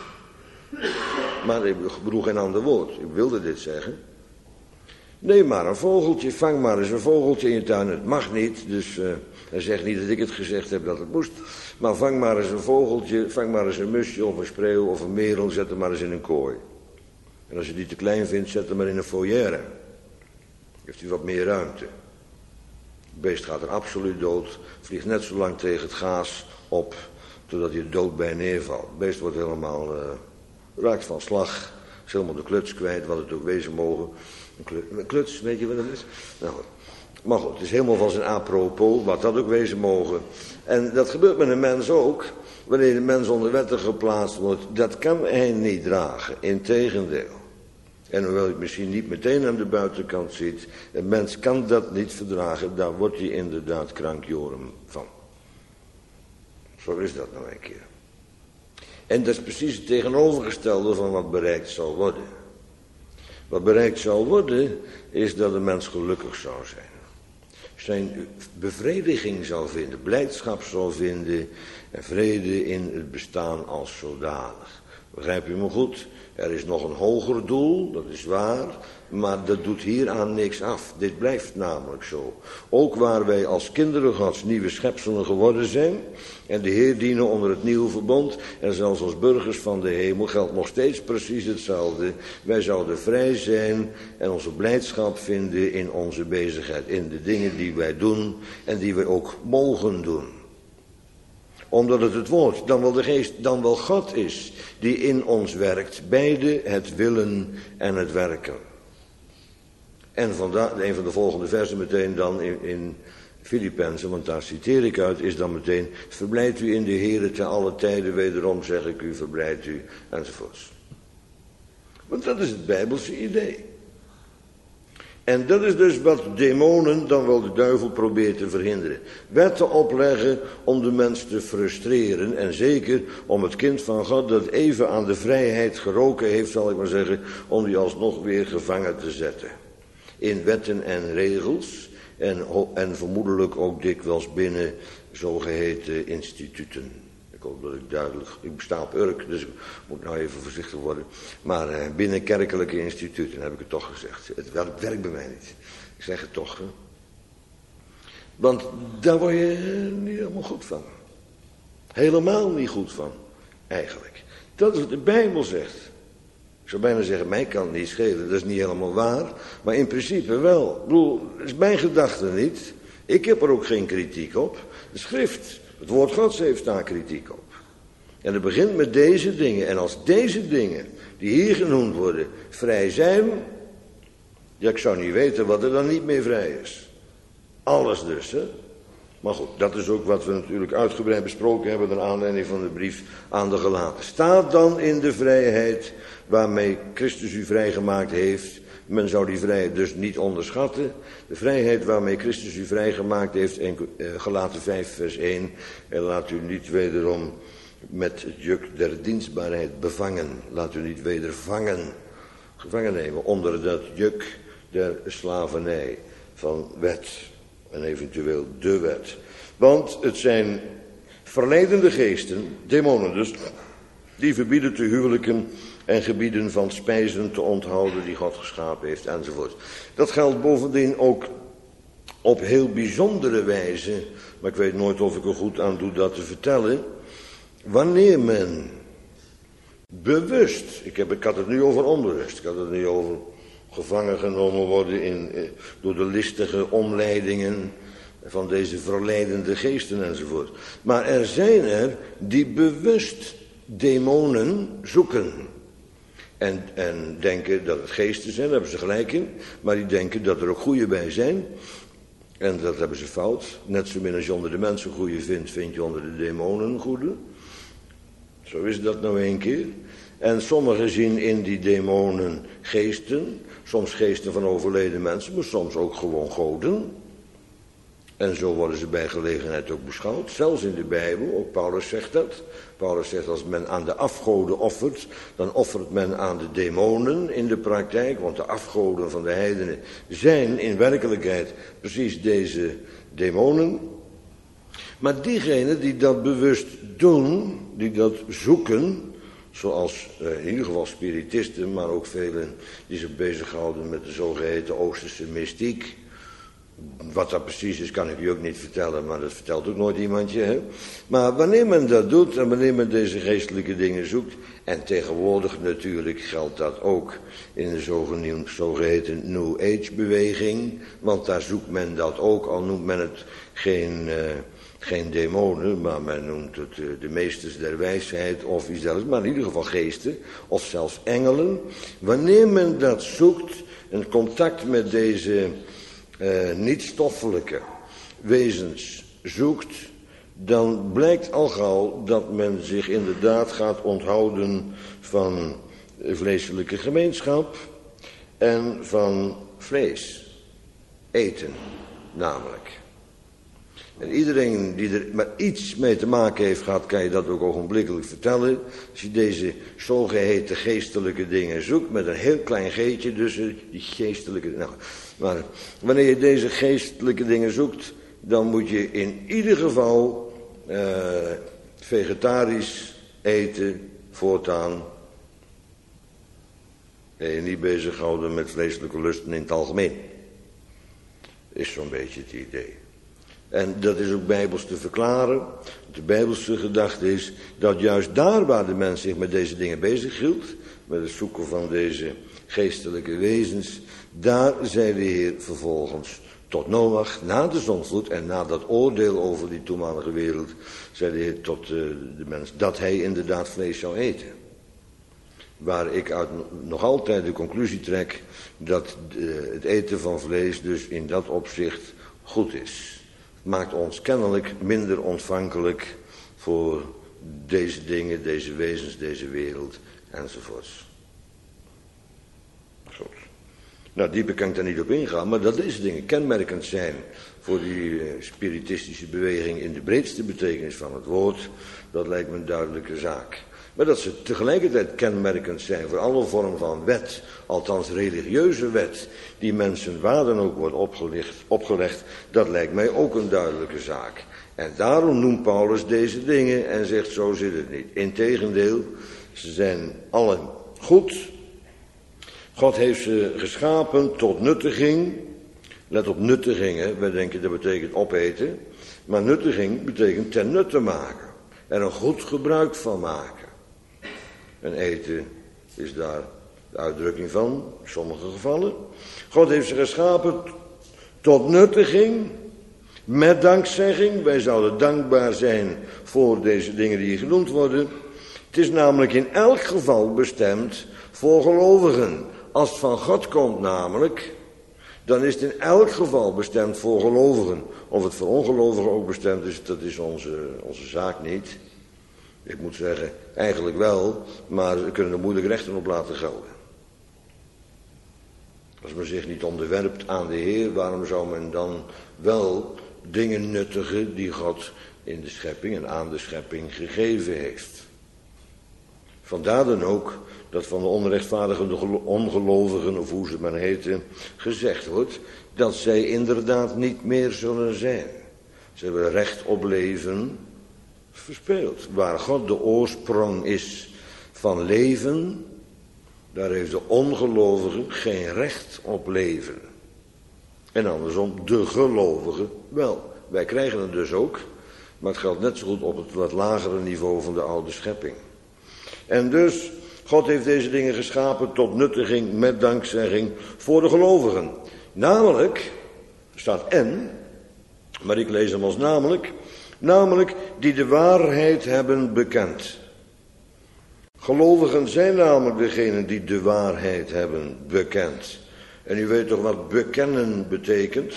Maar ik bedoel geen ander woord. Ik wilde dit zeggen. Neem maar een vogeltje, vang maar eens een vogeltje in je tuin. Het mag niet, dus hij zegt niet dat ik het gezegd heb dat het moest. Maar vang maar eens een vogeltje, vang maar eens een musje of een spreeuw of een merel, zet hem maar eens in een kooi. En als je die te klein vindt, zet hem maar in een foyer. Heeft hij wat meer ruimte. Het beest gaat er absoluut dood, vliegt net zo lang tegen het gaas op, totdat hij dood bij neervalt. Het beest wordt helemaal, raakt van slag, is helemaal de kluts kwijt, wat het ook wezen mogen. Een kluts, weet je wat dat is? Nou, maar goed, het is helemaal van zijn apropos, wat dat ook wezen mogen. En dat gebeurt met een mens ook, wanneer de mens onder wetten geplaatst wordt. Dat kan hij niet dragen, integendeel. En hoewel je het misschien niet meteen aan de buitenkant ziet, een mens kan dat niet verdragen, daar wordt hij inderdaad krankjoren van. Zo is dat nou een keer. En dat is precies het tegenovergestelde van wat bereikt zal worden. Wat bereikt zal worden, is dat de mens gelukkig zou zijn. Zijn bevrediging zal vinden, blijdschap zal vinden en vrede in het bestaan als zodanig. Begrijp je me goed? Er is nog een hoger doel, dat is waar, maar dat doet hieraan niks af. Dit blijft namelijk zo. Ook waar wij als kinderen Gods nieuwe schepselen geworden zijn en de Heer dienen onder het nieuwe verbond en zelfs als burgers van de hemel geldt nog steeds precies hetzelfde. Wij zouden vrij zijn en onze blijdschap vinden in onze bezigheid, in de dingen die wij doen en die wij ook mogen doen. Omdat het woord, dan wel de geest, dan wel God is die in ons werkt. Beide het willen en het werken. En vandaar, een van de volgende versen meteen dan in Filippenzen, want daar citeer ik uit, is dan meteen: verblijdt u in de Heere te alle tijden, wederom zeg ik u, verblijdt u, enzovoorts. Want dat is het Bijbelse idee. En dat is dus wat demonen, dan wel de duivel, probeert te verhinderen. Wetten opleggen om de mens te frustreren. En zeker om het kind van God dat even aan de vrijheid geroken heeft, zal ik maar zeggen, om die alsnog weer gevangen te zetten. In wetten en regels. en vermoedelijk ook dikwijls binnen zogeheten instituten. Ik hoop dat ik duidelijk... Ik sta op Urk, dus ik moet nou even voorzichtig worden. Maar binnen kerkelijke instituten heb ik het toch gezegd. Het werkt bij mij niet. Ik zeg het toch. Hè? Want daar word je niet helemaal goed van. Helemaal niet goed van, eigenlijk. Dat is wat de Bijbel zegt. Ik zou bijna zeggen, mij kan het niet schelen. Dat is niet helemaal waar. Maar in principe wel. Ik bedoel, dat is mijn gedachte niet. Ik heb er ook geen kritiek op. De schrift, het woord Gods heeft daar kritiek op. En het begint met deze dingen. En als deze dingen, die hier genoemd worden, vrij zijn... Ja, ik zou niet weten wat er dan niet meer vrij is. Alles dus, hè. Maar goed, dat is ook wat we natuurlijk uitgebreid besproken hebben... naar aanleiding van de brief aan de Galaten. Staat dan in de vrijheid waarmee Christus u vrijgemaakt heeft... Men zou die vrijheid dus niet onderschatten. De vrijheid waarmee Christus u vrijgemaakt heeft... in Galaten 5 vers 1... En laat u niet wederom met het juk der dienstbaarheid bevangen. Laat u niet weder gevangen nemen onder dat juk der slavernij van wet... En eventueel de wet. Want het zijn verleidende geesten, demonen dus, die verbieden te huwelijken en gebieden van spijzen te onthouden die God geschapen heeft enzovoort. Dat geldt bovendien ook op heel bijzondere wijze, maar ik weet nooit of ik er goed aan doe dat te vertellen. Wanneer men bewust, ik had het nu over onbewust, ik had het nu over... gevangen genomen worden door de listige omleidingen van deze verleidende geesten enzovoort. Maar er zijn er die bewust demonen zoeken. En denken dat het geesten zijn, daar hebben ze gelijk in. Maar die denken dat er ook goeie bij zijn. En dat hebben ze fout. Net zo min als je onder de mensen goeie vindt, vind je onder de demonen goede. Zo is dat nou een keer. En sommigen zien in die demonen geesten... Soms geesten van overleden mensen, maar soms ook gewoon goden. En zo worden ze bij gelegenheid ook beschouwd. Zelfs in de Bijbel, ook Paulus zegt dat. Paulus zegt als men aan de afgoden offert, dan offert men aan de demonen in de praktijk. Want de afgoden van de heidenen zijn in werkelijkheid precies deze demonen. Maar diegenen die dat bewust doen, die dat zoeken... Zoals in ieder geval spiritisten, maar ook velen die zich bezighouden met de zogeheten Oosterse mystiek. Wat dat precies is, kan ik u ook niet vertellen, maar dat vertelt ook nooit iemandje. Hè? Maar wanneer men dat doet en wanneer men deze geestelijke dingen zoekt... en tegenwoordig natuurlijk geldt dat ook in de zogeheten New Age beweging... want daar zoekt men dat ook, al noemt men het geen demonen, maar men noemt het de meesters der wijsheid of iets dergelijks, maar in ieder geval geesten of zelfs engelen. Wanneer men dat zoekt, een contact met deze niet-stoffelijke wezens zoekt, dan blijkt al gauw dat men zich inderdaad gaat onthouden van vleeselijke gemeenschap en van vlees eten, namelijk. En iedereen die er maar iets mee te maken heeft gehad, kan je dat ook ogenblikkelijk vertellen. Als je deze zogeheten geestelijke dingen zoekt, met een heel klein geetje tussen die geestelijke... Nou, maar wanneer je deze geestelijke dingen zoekt, dan moet je in ieder geval vegetarisch eten voortaan. En je niet bezighouden met vleeselijke lusten in het algemeen. Is zo'n beetje het idee. En dat is ook bijbels te verklaren. De bijbelse gedachte is dat juist daar waar de mens zich met deze dingen bezighield, met het zoeken van deze geestelijke wezens, daar zei de Heer vervolgens tot Noach, na de zondvloed en na dat oordeel over die toenmalige wereld, zei de Heer tot de mens dat hij inderdaad vlees zou eten. Waar ik uit nog altijd de conclusie trek dat het eten van vlees dus in dat opzicht goed is. Maakt ons kennelijk minder ontvankelijk voor deze dingen, deze wezens, deze wereld enzovoorts. Goed. Nou, dieper kan ik daar niet op ingaan, maar dat deze dingen kenmerkend zijn voor die spiritistische beweging in de breedste betekenis van het woord, dat lijkt me een duidelijke zaak. Maar dat ze tegelijkertijd kenmerkend zijn voor alle vormen van wet, althans religieuze wet, die mensen waar dan ook wordt opgelegd, dat lijkt mij ook een duidelijke zaak. En daarom noemt Paulus deze dingen en zegt zo zit het niet. Integendeel, ze zijn allen goed. God heeft ze geschapen tot nuttiging. Let op nuttiging, hè. Wij denken dat betekent opeten. Maar nuttiging betekent ten nutte maken. Er een goed gebruik van maken. En eten is daar de uitdrukking van, in sommige gevallen. God heeft ze geschapen tot nuttiging, met dankzegging. Wij zouden dankbaar zijn voor deze dingen die hier genoemd worden. Het is namelijk in elk geval bestemd voor gelovigen. Als het van God komt namelijk, dan is het in elk geval bestemd voor gelovigen. Of het voor ongelovigen ook bestemd is, dat is onze zaak niet. Ik moet zeggen, eigenlijk wel, maar we kunnen er moeilijk rechten op laten gelden. Als men zich niet onderwerpt aan de Heer, waarom zou men dan wel dingen nuttigen die God in de schepping en aan de schepping gegeven heeft? Vandaar dan ook dat van de onrechtvaardige ongelovigen, of hoe ze maar heten, gezegd wordt dat zij inderdaad niet meer zullen zijn. Ze hebben recht op leven verspeeld. Waar God de oorsprong is van leven, daar heeft de ongelovige geen recht op leven. En andersom, de gelovige wel. Wij krijgen het dus ook, maar het geldt net zo goed op het wat lagere niveau van de oude schepping. En dus, God heeft deze dingen geschapen tot nuttiging met dankzegging voor de gelovigen. Namelijk, er staat en, maar ik lees hem als namelijk die de waarheid hebben bekend. Gelovigen zijn namelijk degenen die de waarheid hebben bekend. En u weet toch wat bekennen betekent?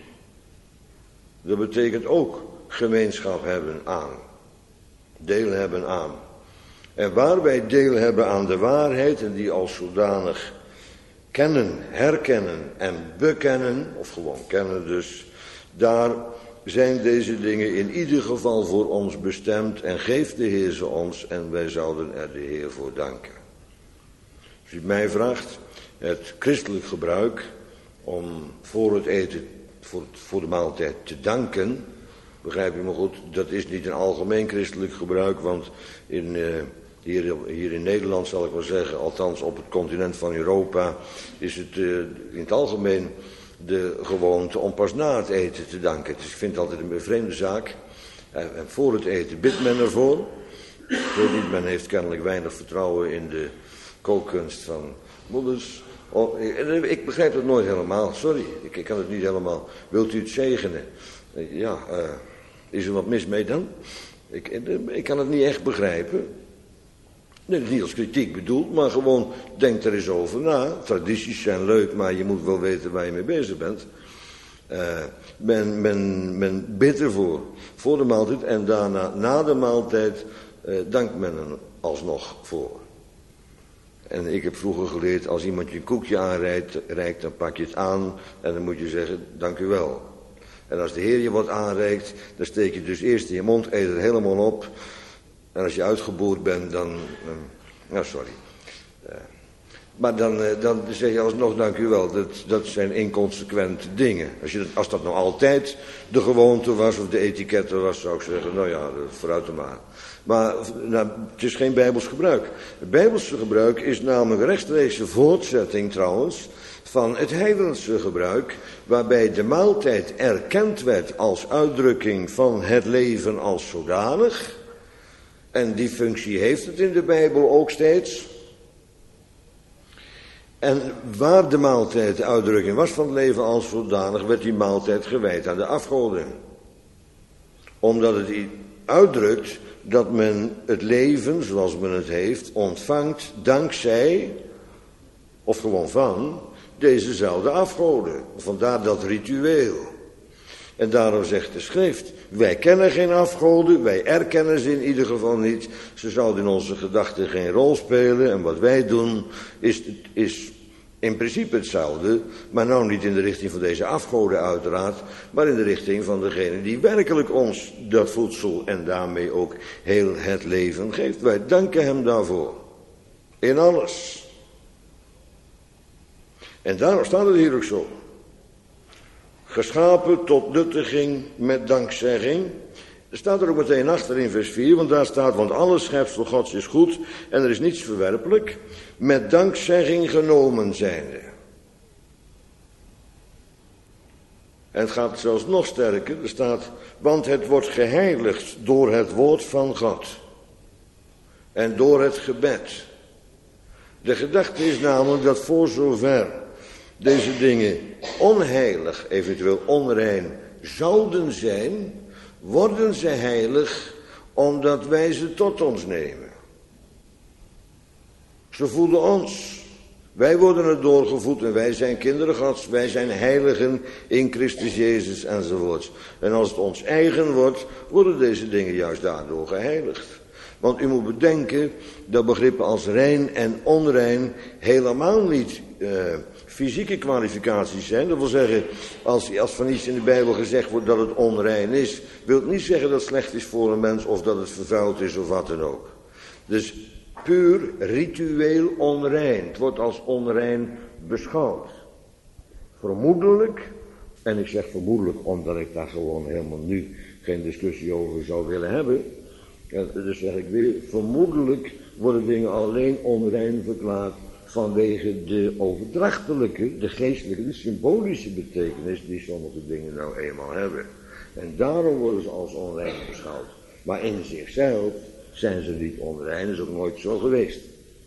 Dat betekent ook gemeenschap hebben aan. Deel hebben aan. En waar wij deel hebben aan de waarheid en die als zodanig kennen, herkennen en bekennen, of gewoon kennen dus, daar zijn deze dingen in ieder geval voor ons bestemd en geeft de Heer ze ons en wij zouden er de Heer voor danken. Als u mij vraagt, het christelijk gebruik om voor het eten, voor de maaltijd te danken, begrijp je me goed, dat is niet een algemeen christelijk gebruik, want hier in Nederland zal ik wel zeggen, althans op het continent van Europa, is het in het algemeen de gewoonte om pas na het eten te danken. Dus ik vind het altijd een vreemde zaak. En voor het eten bidt men ervoor. Ik weet niet, men heeft kennelijk weinig vertrouwen in de kookkunst van moeders. Ik begrijp het nooit helemaal, sorry, ik kan het niet helemaal. Wilt u het zegenen? Ja, is er wat mis mee dan? Ik kan het niet echt begrijpen. Nee, niet als kritiek bedoeld, maar gewoon denk er eens over na. Tradities zijn leuk, maar je moet wel weten waar je mee bezig bent. Men bidt ervoor, voor de maaltijd en daarna, na de maaltijd, dankt men er alsnog voor. En ik heb vroeger geleerd, als iemand je een koekje aanreikt, dan pak je het aan en dan moet je zeggen, dank u wel. En als de Heer je wat aanreikt, dan steek je dus eerst in je mond, eet het helemaal op. En als je uitgeboord bent, dan... nou, sorry. Maar dan zeg je alsnog dank u wel. Dat zijn inconsequente dingen. Als dat nou altijd de gewoonte was of de etiketten was, zou ik zeggen, nou ja, vooruit maar. Maar nou, het is geen Bijbels gebruik. Het Bijbelse gebruik is namelijk rechtstreekse voortzetting trouwens van het heidense gebruik, waarbij de maaltijd erkend werd als uitdrukking van het leven als zodanig. En die functie heeft het in de Bijbel ook steeds. En waar de maaltijd de uitdrukking was van het leven als zodanig, werd die maaltijd gewijd aan de afgoden. Omdat het uitdrukt dat men het leven, zoals men het heeft, ontvangt dankzij, of gewoon van, dezezelfde afgoden. Vandaar dat ritueel. En daarom zegt de schrift, wij kennen geen afgoden, wij erkennen ze in ieder geval niet. Ze zouden in onze gedachten geen rol spelen en wat wij doen is In principe hetzelfde, maar nou niet in de richting van deze afgoden uiteraard, maar in de richting van degene die werkelijk ons dat voedsel en daarmee ook heel het leven geeft. Wij danken hem daarvoor. In alles. En daarom staat het hier ook zo. Geschapen tot nuttiging met dankzegging. Er staat er ook meteen achter in vers 4, want daar staat, want alle schepsel Gods is goed en er is niets verwerpelijk, met dankzegging genomen zijnde. En het gaat zelfs nog sterker, er staat, want het wordt geheiligd door het woord van God en door het gebed. De gedachte is namelijk dat voor zover deze dingen onheilig, eventueel onrein zouden zijn, worden ze heilig omdat wij ze tot ons nemen. Ze voeden ons. Wij worden er doorgevoed en wij zijn kinderen Gods. Wij zijn heiligen in Christus Jezus enzovoorts. En als het ons eigen wordt, worden deze dingen juist daardoor geheiligd. Want u moet bedenken dat begrippen als rein en onrein helemaal niet fysieke kwalificaties zijn. Dat wil zeggen, als van iets in de Bijbel gezegd wordt dat het onrein is, wil het niet zeggen dat het slecht is voor een mens of dat het vervuild is of wat dan ook. Dus puur ritueel onrein. Het wordt als onrein beschouwd. Vermoedelijk, en ik zeg vermoedelijk omdat ik daar gewoon helemaal nu geen discussie over zou willen hebben. Dus zeg ik weer, vermoedelijk worden dingen alleen onrein verklaard vanwege de overdrachtelijke, de geestelijke, de symbolische betekenis die sommige dingen nou eenmaal hebben. En daarom worden ze als onrein beschouwd. Maar in zichzelf zijn ze niet onrein, is ook nooit zo geweest.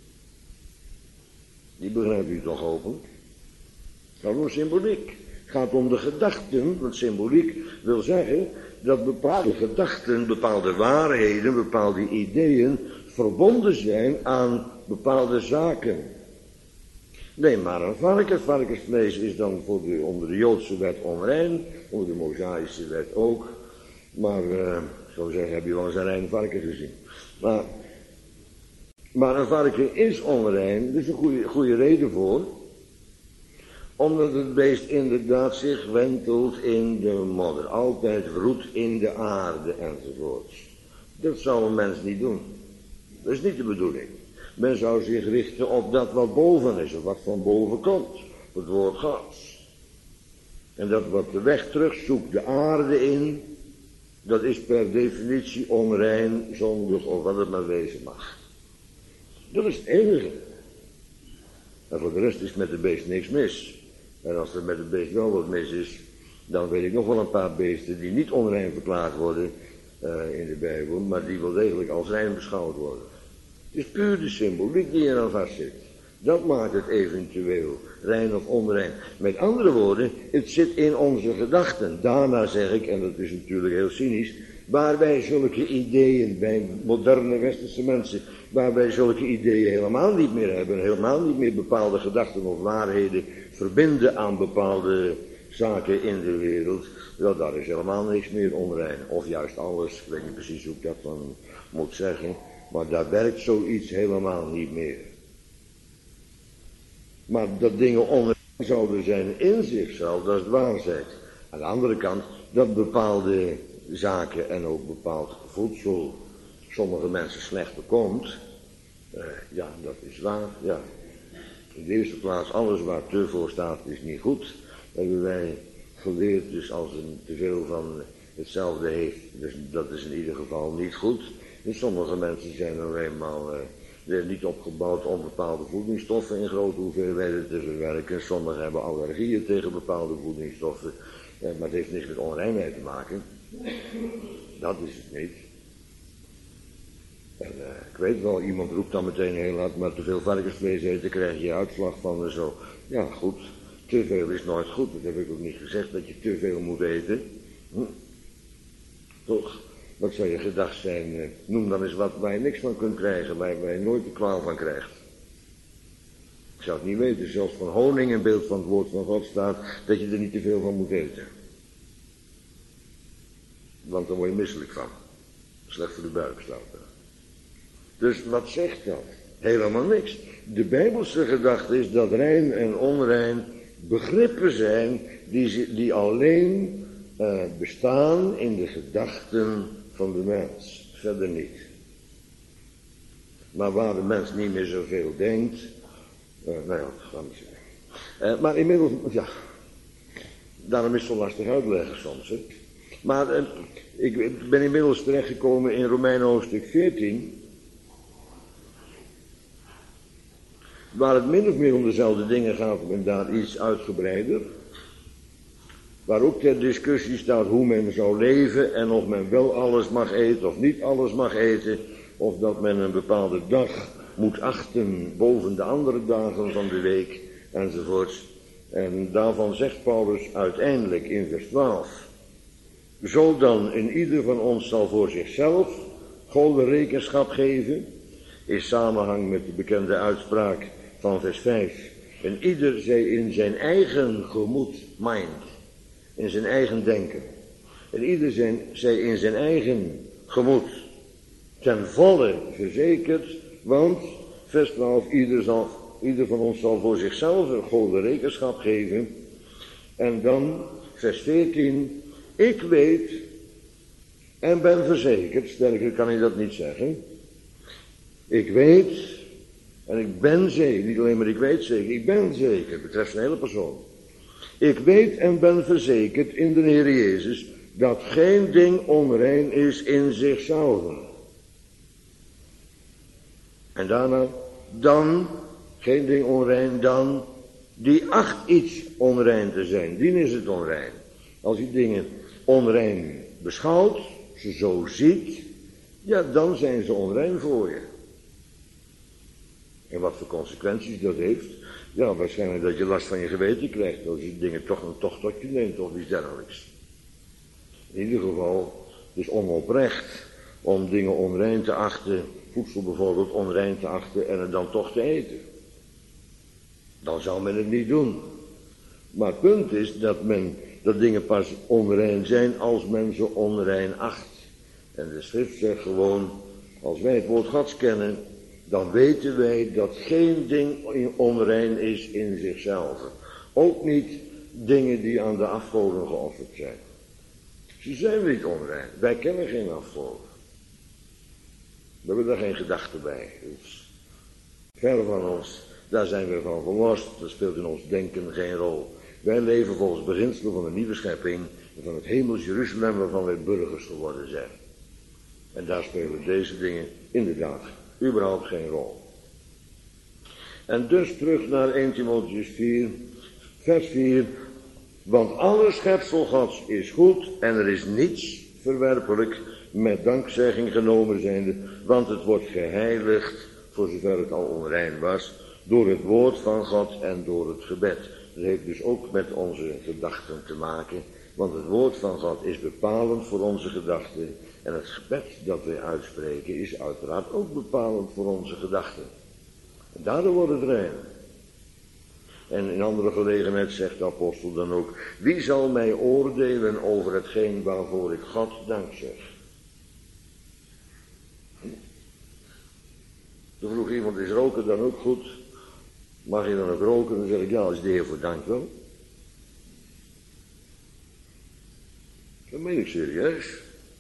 Die begrijpt u toch hopelijk? Het gaat om symboliek. Het gaat om de gedachten, want symboliek wil zeggen dat bepaalde gedachten, bepaalde waarheden, bepaalde ideeën verbonden zijn aan bepaalde zaken. Neem maar een varken. Varkensvlees is dan onder de Joodse wet onrein, onder de Mosaïsche wet ook. Maar, zo zeggen, heb je wel eens een rein varken gezien. Maar een varken is onrein, er is een goede reden voor. Omdat het beest inderdaad zich wentelt in de modder, altijd roet in de aarde enzovoorts. Dat zou een mens niet doen. Dat is niet de bedoeling. Men zou zich richten op dat wat boven is, of wat van boven komt. Het woord Gods. En dat wat de weg terugzoekt, de aarde in, dat is per definitie onrein, zondig of wat het maar wezen mag. Dat is het enige. En voor de rest is met de beest niks mis. En als er met het beest wel wat mis is, dan weet ik nog wel een paar beesten die niet onrein verklaard worden in de Bijbel, maar die wel degelijk als rein beschouwd worden. Het is puur de symboliek die er aan vastzit. Dat maakt het eventueel rein of onrein. Met andere woorden, het zit in onze gedachten. Daarna zeg ik, en dat is natuurlijk heel cynisch, waar wij zulke ideeën bij moderne westerse mensen, waar wij zulke ideeën helemaal niet meer hebben, helemaal niet meer bepaalde gedachten of waarheden verbinden aan bepaalde zaken in de wereld, ja, daar is helemaal niks meer onrein. Of juist alles, ik weet niet precies hoe ik dat dan moet zeggen, maar daar werkt zoiets helemaal niet meer. Maar dat dingen onrein zouden zijn in zichzelf, dat is dwaasheid. Aan de andere kant, dat bepaalde zaken en ook bepaald voedsel sommige mensen slecht bekomt, ja, dat is waar, ja. In de eerste plaats, alles waar te voor staat is niet goed. Dat hebben wij geleerd, dus als een te veel van hetzelfde heeft, dus dat is in ieder geval niet goed. En sommige mensen zijn er eenmaal niet opgebouwd om bepaalde voedingsstoffen in grote hoeveelheden te verwerken. Sommigen hebben allergieën tegen bepaalde voedingsstoffen, maar het heeft niks met onreinheid te maken. Dat is het niet. En ik weet wel, iemand roept dan meteen heel hard, maar te veel varkensvlees eten krijg je uitslag van en zo. Ja, goed, te veel is nooit goed. Dat heb ik ook niet gezegd, dat je te veel moet eten. Toch, wat zou je gedacht zijn, noem dan eens wat waar je niks van kunt krijgen, waar je nooit de kwaal van krijgt. Ik zou het niet weten, zelfs van honing in beeld van het woord van God staat, dat je er niet te veel van moet eten. Want dan word je misselijk van. Slecht voor de buik staat er. Dus wat zegt dat? Helemaal niks. De Bijbelse gedachte is dat rein en onrein begrippen zijn die alleen bestaan in de gedachten van de mens. Verder niet. Maar waar de mens niet meer zoveel denkt, nou ja, dat gaan we zeggen. Maar inmiddels, ja, daarom is het zo lastig uitleggen soms. Hè. Maar ik ben inmiddels terechtgekomen in Romeinen hoofdstuk 14, waar het min of meer om dezelfde dingen gaat, maar daar iets uitgebreider. Waar ook ter discussie staat hoe men zou leven en of men wel alles mag eten of niet alles mag eten. Of dat men een bepaalde dag moet achten boven de andere dagen van de week enzovoorts. En daarvan zegt Paulus uiteindelijk in vers 12. Zo dan in ieder van ons zal voor zichzelf God de rekenschap geven. In samenhang met de bekende uitspraak van vers 5. En ieder zij in zijn eigen gemoed, mind, in zijn eigen denken. En ieder zij in zijn eigen gemoed ten volle verzekerd, want, vers 12, ieder van ons zal voor zichzelf een goede rekenschap geven. En dan, vers 14, ik weet en ben verzekerd, sterker kan ik dat niet zeggen. Ik weet en ik ben zeker, niet alleen maar ik weet zeker, ik ben zeker, het betreft een hele persoon. Ik weet en ben verzekerd in de Heer Jezus, dat geen ding onrein is in zichzelf. En daarna, dan, geen ding onrein, dan, die acht iets onrein te zijn. Die is het onrein. Als je dingen onrein beschouwt, ze zo ziet, ja, dan zijn ze onrein voor je. En wat voor consequenties dat heeft? Ja, waarschijnlijk dat je last van je geweten krijgt als je dingen toch een tocht tot je neemt of iets dergelijks. In ieder geval, het is onoprecht om dingen onrein te achten, voedsel bijvoorbeeld onrein te achten en het dan toch te eten. Dan zou men het niet doen. Maar het punt is dat dingen pas onrein zijn als men ze onrein acht. En de schrift zegt gewoon, als wij het woord Gods kennen, dan weten wij dat geen ding onrein is in zichzelf. Ook niet dingen die aan de afgoden geofferd zijn. Ze zijn niet onrein. Wij kennen geen afgoden. We hebben daar geen gedachte bij. Dus ver van ons, daar zijn we van verlost. Dat speelt in ons denken geen rol. Wij leven volgens beginselen van de nieuwe schepping en van het hemels Jeruzalem waarvan wij burgers geworden zijn. En daar spelen deze dingen inderdaad überhaupt geen rol. En dus terug naar 1 Timotheüs 4, vers 4. Want alle schepsel Gods is goed en er is niets verwerpelijk met dankzegging genomen zijnde, want het wordt geheiligd, voor zover het al onrein was, door het woord van God en door het gebed. Dat heeft dus ook met onze gedachten te maken, want het woord van God is bepalend voor onze gedachten en het gebed dat wij uitspreken is uiteraard ook bepalend voor onze gedachten. En daardoor wordt het rein. En in andere gelegenheid zegt de apostel dan ook, wie zal mij oordelen over hetgeen waarvoor ik God dank zeg? Toen vroeg iemand, is roken dan ook goed? Mag je dan ook roken? Dan zeg ik, ja, als de Heer voor dank wel. Dat meen ik serieus.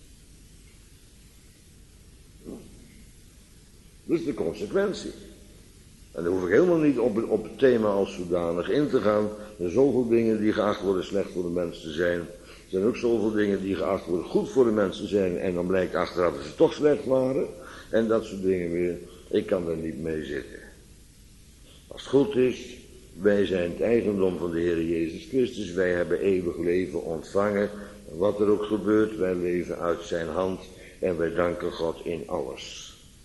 Dat is de consequentie. En daar hoef ik helemaal niet op het thema als zodanig in te gaan. Er zijn zoveel dingen die geacht worden slecht voor de mens te zijn. Er zijn ook zoveel dingen die geacht worden goed voor de mens te zijn. En dan blijkt achteraf dat ze toch slecht waren. En dat soort dingen weer. Ik kan daar niet mee zitten. Als het goed is, wij zijn het eigendom van de Heer Jezus Christus. Wij hebben eeuwig leven ontvangen. En wat er ook gebeurt, wij leven uit zijn hand. En wij danken God in alles.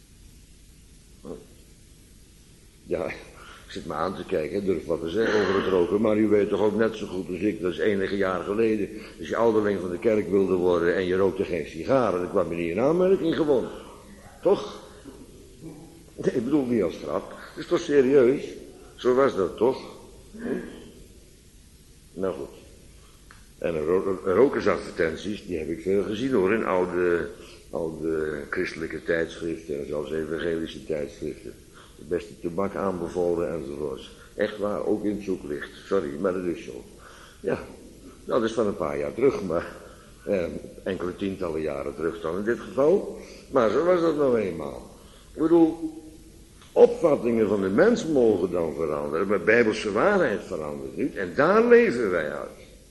Ja, ik zit me aan te kijken, ik durf wat te zeggen over het roken, maar u weet toch ook net zo goed als ik, dat is enige jaar geleden, als je ouderling van de kerk wilde worden en je rookte geen sigaren, dan kwam je niet in aanmerking gewoon. Toch? Nee, ik bedoel niet als grap, het is toch serieus? Zo was dat toch? Nou goed. En rokersadvertenties, die heb ik veel gezien hoor, in oude christelijke tijdschriften en zelfs evangelische tijdschriften. de beste tabak aanbevolen enzovoorts. Echt waar, ook in het zoeklicht. Sorry, maar dat is zo. Ja, dat is van een paar jaar terug, maar enkele tientallen jaren terug dan in dit geval. Maar zo was dat nou eenmaal. Ik bedoel, opvattingen van de mens mogen dan veranderen, maar bijbelse waarheid verandert niet. En daar leven wij uit.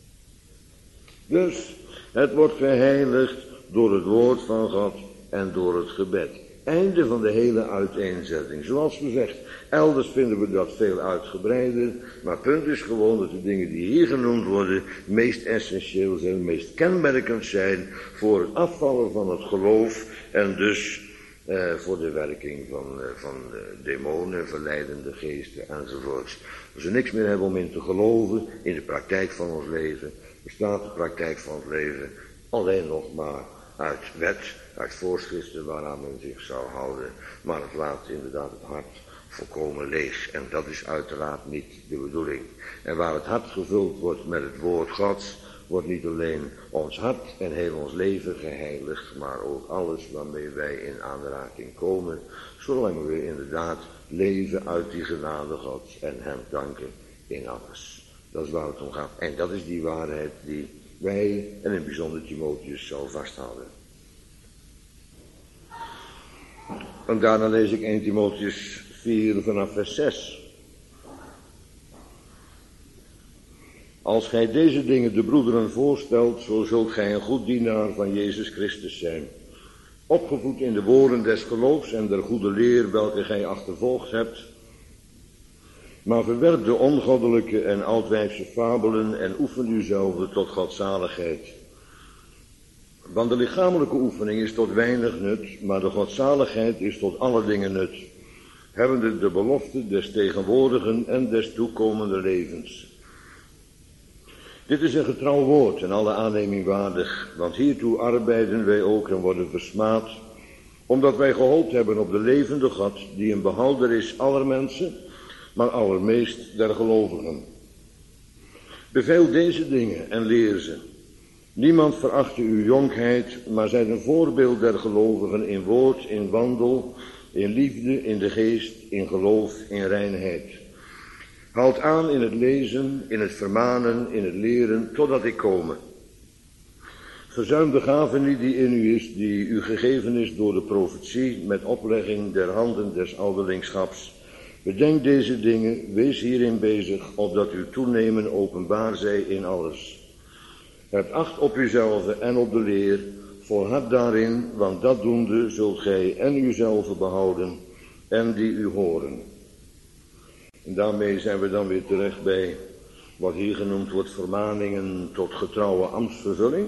Dus, het wordt geheiligd door het woord van God en door het gebed. Einde van de hele uiteenzetting. Zoals gezegd, elders vinden we dat veel uitgebreider. Maar het punt is gewoon dat de dingen die hier genoemd worden meest essentieel zijn, meest kenmerkend zijn voor het afvallen van het geloof en dus voor de werking van demonen, verleidende geesten enzovoorts. Als we niks meer hebben om in te geloven in de praktijk van ons leven, bestaat de praktijk van het leven alleen nog maar uit wet, uit voorschriften waaraan men zich zou houden. Maar het laat inderdaad het hart volkomen leeg. En dat is uiteraard niet de bedoeling. En waar het hart gevuld wordt met het woord Gods, wordt niet alleen ons hart en heel ons leven geheiligd, maar ook alles waarmee wij in aanraking komen, zolang we inderdaad leven uit die genade Gods en hem danken in alles. Dat is waar het om gaat. En dat is die waarheid die wij, en in het bijzonder Timotheus, zal vasthouden. En daarna lees ik 1 Timotheus 4 vanaf vers 6. Als gij deze dingen de broederen voorstelt, zo zult gij een goed dienaar van Jezus Christus zijn, opgevoed in de woorden des geloofs en der goede leer, welke gij achtervolgd hebt. Maar verwerp de ongoddelijke en oudwijkse fabelen en oefen uzelf tot godzaligheid. Want de lichamelijke oefening is tot weinig nut, maar de godzaligheid is tot alle dingen nut, hebbende de belofte des tegenwoordigen en des toekomende levens. Dit is een getrouw woord en alle aanneming waardig, want hiertoe arbeiden wij ook en worden versmaad, omdat wij gehoopt hebben op de levende God, die een behouder is aller mensen, maar allermeest der gelovigen. Beveel deze dingen en leer ze. Niemand verachte uw jonkheid, maar zijt een voorbeeld der gelovigen in woord, in wandel, in liefde, in de geest, in geloof, in reinheid. Houd aan in het lezen, in het vermanen, in het leren, totdat ik komme. Verzuim de gave niet die in u is, die u gegeven is door de profetie, met oplegging der handen des ouderlingschaps. Bedenk deze dingen, wees hierin bezig, opdat uw toenemen openbaar zij in alles. Heb acht op uzelf en op de leer, volhard daarin, want dat doende zult gij en uzelf behouden en die u horen. En daarmee zijn we dan weer terecht bij wat hier genoemd wordt vermaningen tot getrouwe ambtsvervulling.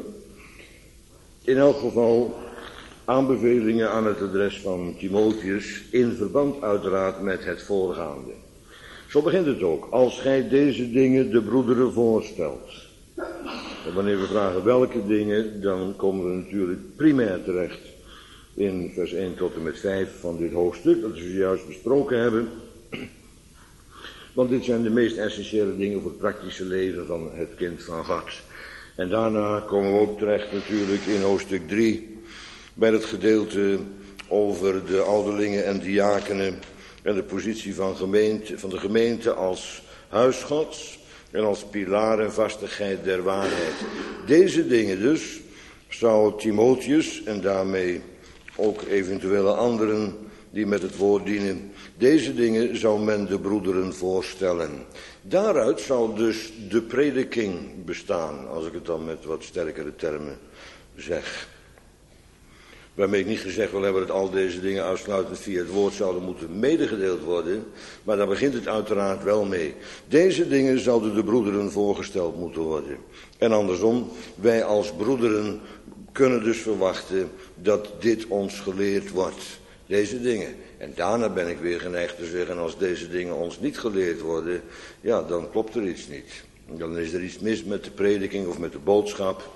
In elk geval aanbevelingen aan het adres van Timotheus in verband uiteraard met het voorgaande. Zo begint het ook. Als gij deze dingen de broederen voorstelt. En wanneer we vragen welke dingen, dan komen we natuurlijk primair terecht in vers 1 tot en met 5 van dit hoofdstuk, dat we juist besproken hebben. Want dit zijn de meest essentiële dingen voor het praktische leven van het kind van God. En daarna komen we ook terecht natuurlijk in hoofdstuk 3 bij het gedeelte over de ouderlingen en diakenen en de positie van de gemeente als huis Gods en als pilaar en vastigheid der waarheid. Deze dingen dus zou Timotheus en daarmee ook eventuele anderen die met het woord dienen, deze dingen zou men de broederen voorstellen. Daaruit zou dus de prediking bestaan, als ik het dan met wat sterkere termen zeg. Waarmee ik niet gezegd wil hebben dat al deze dingen uitsluitend via het woord zouden moeten medegedeeld worden, maar daar begint het uiteraard wel mee. Deze dingen zouden de broederen voorgesteld moeten worden. En andersom, wij als broederen kunnen dus verwachten dat dit ons geleerd wordt. Deze dingen. En daarna ben ik weer geneigd te zeggen, als deze dingen ons niet geleerd worden, ja, dan klopt er iets niet. Dan is er iets mis met de prediking of met de boodschap.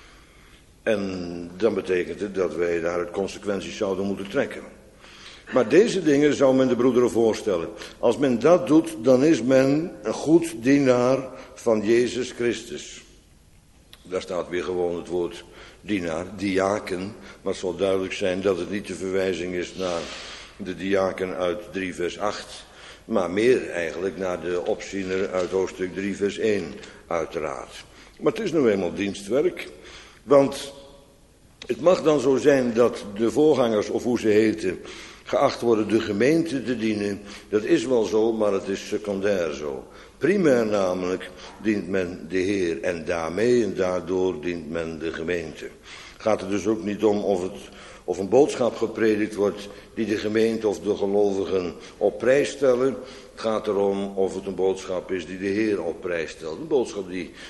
En dan betekent het dat wij daaruit consequenties zouden moeten trekken. Maar deze dingen zou men de broederen voorstellen. Als men dat doet, dan is men een goed dienaar van Jezus Christus. Daar staat weer gewoon het woord dienaar, diaken. Maar het zal duidelijk zijn dat het niet de verwijzing is naar de diaken uit 3 vers 8, maar meer eigenlijk naar de opziener uit hoofdstuk 3 vers 1 uiteraard. Maar het is nou eenmaal dienstwerk, want het mag dan zo zijn dat de voorgangers, of hoe ze heten, geacht worden de gemeente te dienen. Dat is wel zo, maar het is secundair zo. Primair namelijk dient men de Heer en daarmee en daardoor dient men de gemeente. Gaat er dus ook niet om of een boodschap gepredikt wordt die de gemeente of de gelovigen op prijs stellen. Het gaat erom of het een boodschap is die de Heer op prijs stelt. Een boodschap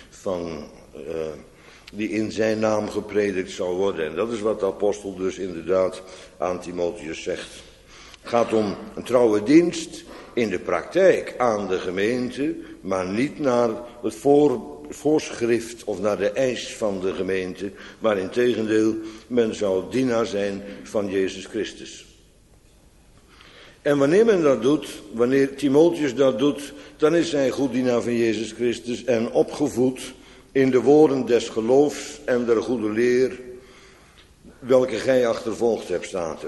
die in zijn naam gepredikt zou worden. En dat is wat de apostel dus inderdaad aan Timotheus zegt. Het gaat om een trouwe dienst in de praktijk aan de gemeente, maar niet naar het voorschrift of naar de eis van de gemeente, maar integendeel, men zou dienaar zijn van Jezus Christus. En wanneer men dat doet, wanneer Timotheus dat doet, dan is hij goed dienaar van Jezus Christus en opgevoed in de woorden des geloofs en der goede leer, welke gij achtervolgd hebt, staat er.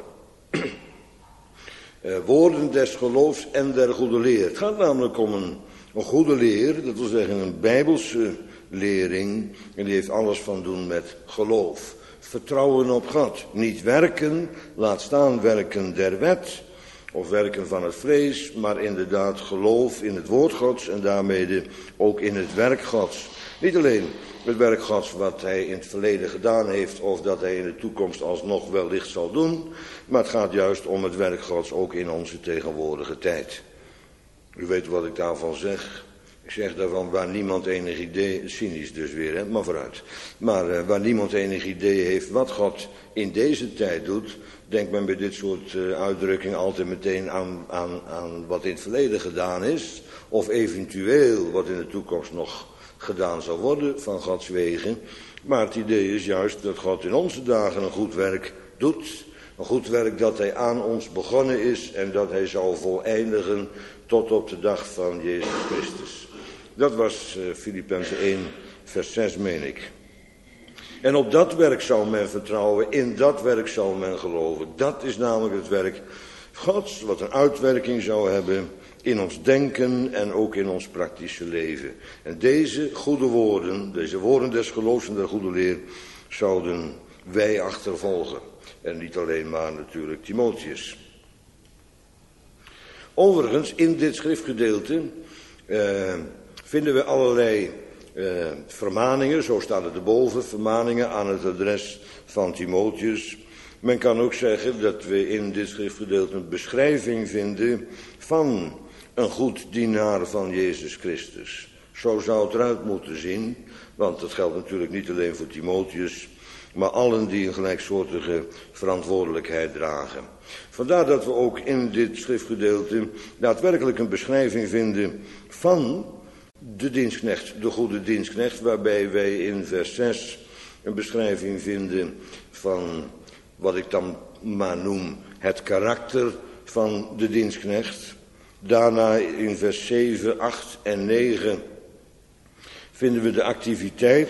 Woorden des geloofs en der goede leer. Het gaat namelijk om een goede leer, dat wil zeggen een bijbelse lering, en die heeft alles van doen met geloof. Vertrouwen op God. Niet werken, laat staan werken der wet, of werken van het vlees, maar inderdaad geloof in het woord Gods en daarmee ook in het werk Gods. Niet alleen het werk Gods wat hij in het verleden gedaan heeft of dat hij in de toekomst alsnog wellicht zal doen, maar het gaat juist om het werk Gods ook in onze tegenwoordige tijd. U weet wat ik daarvan zeg. Ik zeg daarvan waar niemand enig idee, cynisch dus weer, hè, maar vooruit. Maar waar niemand enig idee heeft wat God in deze tijd doet, denkt men bij dit soort uitdrukkingen altijd meteen aan wat in het verleden gedaan is, of eventueel wat in de toekomst nog gedaan zal worden van Gods wegen. Maar het idee is juist dat God in onze dagen een goed werk doet. Een goed werk dat hij aan ons begonnen is en dat hij zal voleindigen tot op de dag van Jezus Christus. Dat was Filippenzen 1 vers 6 meen ik. En op dat werk zal men vertrouwen, in dat werk zal men geloven. Dat is namelijk het werk Gods wat een uitwerking zou hebben in ons denken en ook in ons praktische leven. En deze goede woorden, deze woorden des geloofs en der goede leer, zouden wij achtervolgen. En niet alleen maar natuurlijk Timotheus. Overigens, in dit schriftgedeelte vinden we allerlei vermaningen, zo staat het erboven, vermaningen aan het adres van Timotheus. Men kan ook zeggen dat we in dit schriftgedeelte een beschrijving vinden van een goed dienaar van Jezus Christus. Zo zou het eruit moeten zien, want dat geldt natuurlijk niet alleen voor Timotheus, maar allen die een gelijksoortige verantwoordelijkheid dragen. Vandaar dat we ook in dit schriftgedeelte daadwerkelijk een beschrijving vinden van de dienstknecht, de goede dienstknecht, waarbij wij in vers 6 een beschrijving vinden van wat ik dan maar noem het karakter van de dienstknecht. Daarna in vers 7, 8 en 9 vinden we de activiteit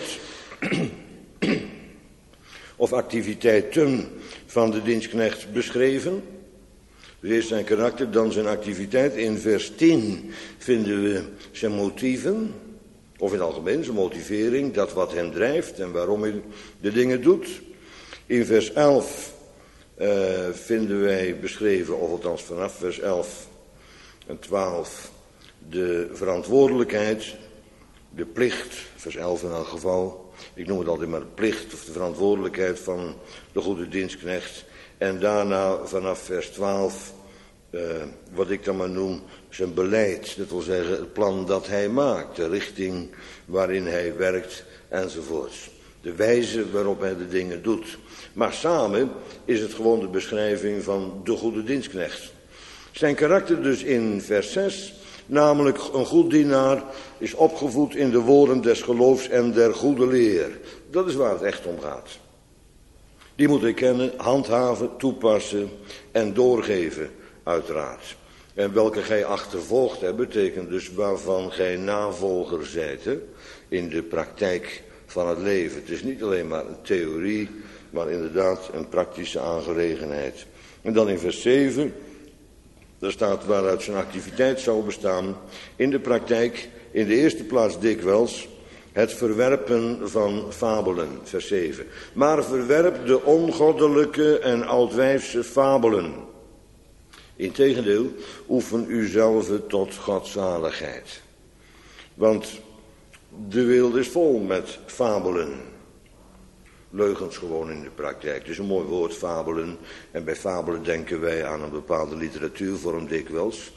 of activiteiten van de dienstknecht beschreven. Dus eerst zijn karakter, dan zijn activiteit. In vers 10 vinden we zijn motieven, of in het algemeen zijn motivering, dat wat hem drijft en waarom hij de dingen doet. In vers 11 vinden wij beschreven, of althans vanaf vers 11 en 12, de verantwoordelijkheid, de plicht, vers 11 in elk geval. Ik noem het altijd maar de plicht of de verantwoordelijkheid van de goede dienstknecht. En daarna vanaf vers 12, wat ik dan maar noem, zijn beleid. Dat wil zeggen het plan dat hij maakt, de richting waarin hij werkt enzovoorts. De wijze waarop hij de dingen doet. Maar samen is het gewoon de beschrijving van de goede dienstknecht. Zijn karakter dus in vers 6, namelijk een goed dienaar, is opgevoed in de woorden des geloofs en der goede leer. Dat is waar het echt om gaat. Die moet hij kennen, handhaven, toepassen en doorgeven, uiteraard. En welke gij achtervolgd hebt, betekent dus waarvan gij navolger zijt, hè? In de praktijk van het leven. Het is niet alleen maar een theorie, maar inderdaad een praktische aangelegenheid. En dan in vers 7, Daar staat waaruit zijn activiteit zou bestaan. In de praktijk, in de eerste plaats dikwijls, het verwerpen van fabelen, vers 7. Maar verwerp de ongoddelijke en oudwijfse fabelen. Integendeel, oefen uzelf tot godzaligheid. Want de wereld is vol met fabelen. Leugens gewoon in de praktijk. Het is een mooi woord, fabelen. En bij fabelen denken wij aan een bepaalde literatuurvorm dikwijls.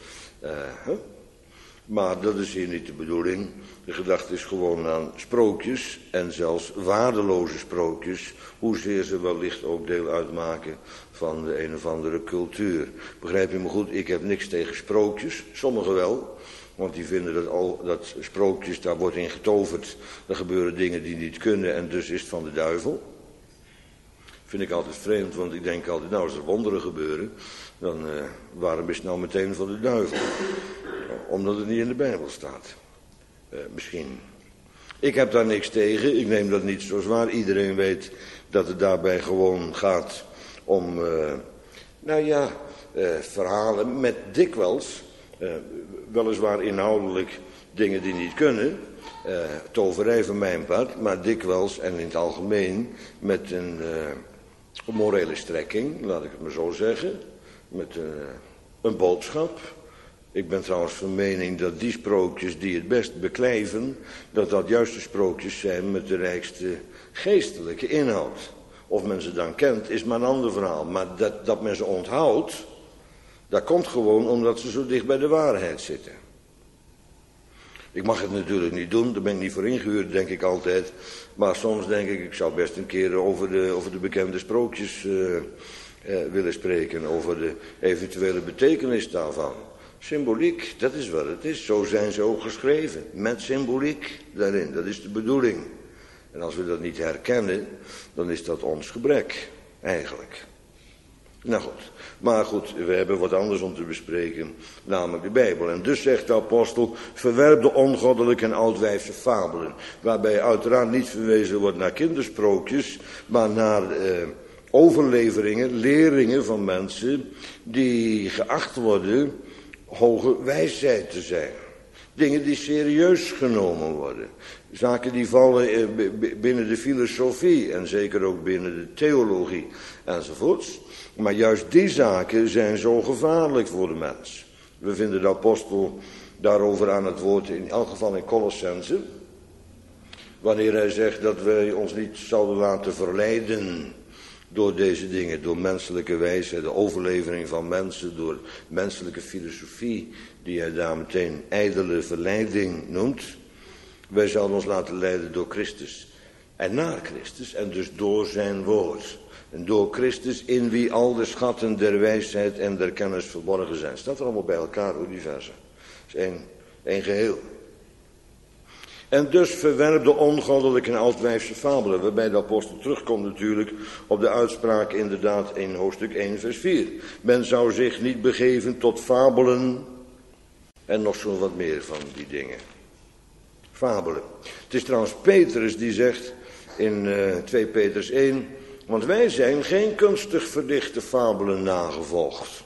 Maar dat is hier niet de bedoeling. De gedachte is gewoon aan sprookjes en zelfs waardeloze sprookjes. Hoezeer ze wellicht ook deel uitmaken van de een of andere cultuur. Begrijp je me goed? Ik heb niks tegen sprookjes. Sommigen wel. Want die vinden dat sprookjes, daar wordt in getoverd. Er gebeuren dingen die niet kunnen en dus is het van de duivel. Vind ik altijd vreemd, want ik denk altijd, nou als er wonderen gebeuren, dan waarom is het nou meteen van de duivel? Omdat het niet in de Bijbel staat. Misschien. Ik heb daar niks tegen, ik neem dat niet zo zwaar. Iedereen weet dat het daarbij gewoon gaat om, verhalen met dikwijls, weliswaar inhoudelijk dingen die niet kunnen, toverij van mijn part, maar dikwijls en in het algemeen met een morele strekking, laat ik het maar zo zeggen, met een boodschap. Ik ben trouwens van mening dat die sprookjes die het best beklijven, dat juist de sprookjes zijn met de rijkste geestelijke inhoud. Of men ze dan kent, is maar een ander verhaal. Maar dat men ze onthoudt, dat komt gewoon omdat ze zo dicht bij de waarheid zitten. Ik mag het natuurlijk niet doen, daar ben ik niet voor ingehuurd, denk ik altijd. Maar soms denk ik zou best een keer over de bekende sprookjes willen spreken. Over de eventuele betekenis daarvan. Symboliek, dat is wat het is. Zo zijn ze ook geschreven. Met symboliek daarin, dat is de bedoeling. En als we dat niet herkennen, dan is dat ons gebrek, eigenlijk. Nou goed, maar goed, we hebben wat anders om te bespreken, namelijk de Bijbel. En dus zegt de apostel, verwerp de ongoddelijke en oudwijfse fabelen. Waarbij uiteraard niet verwezen wordt naar kindersprookjes, maar naar overleveringen, leringen van mensen die geacht worden hoge wijsheid te zijn. Dingen die serieus genomen worden. Zaken die vallen binnen de filosofie en zeker ook binnen de theologie enzovoorts. Maar juist die zaken zijn zo gevaarlijk voor de mens. We vinden de apostel daarover aan het woord, in elk geval in Colossense. Wanneer hij zegt dat wij ons niet zouden laten verleiden door deze dingen, door menselijke wijsheid, de overlevering van mensen, door menselijke filosofie, die hij daar meteen ijdele verleiding noemt. Wij zouden ons laten leiden door Christus en naar Christus en dus door zijn woord. En door Christus in wie al de schatten der wijsheid en der kennis verborgen zijn. Staat er allemaal bij elkaar, die versen. Het is één geheel. En dus verwerp de ongoddelijke en oudwijfse fabelen. Waarbij de apostel terugkomt natuurlijk op de uitspraak inderdaad in hoofdstuk 1 vers 4. Men zou zich niet begeven tot fabelen en nog zo wat meer van die dingen. Fabelen. Het is trouwens Petrus die zegt in 2 Petrus 1... Want wij zijn geen kunstig verdichte fabelen nagevolgd.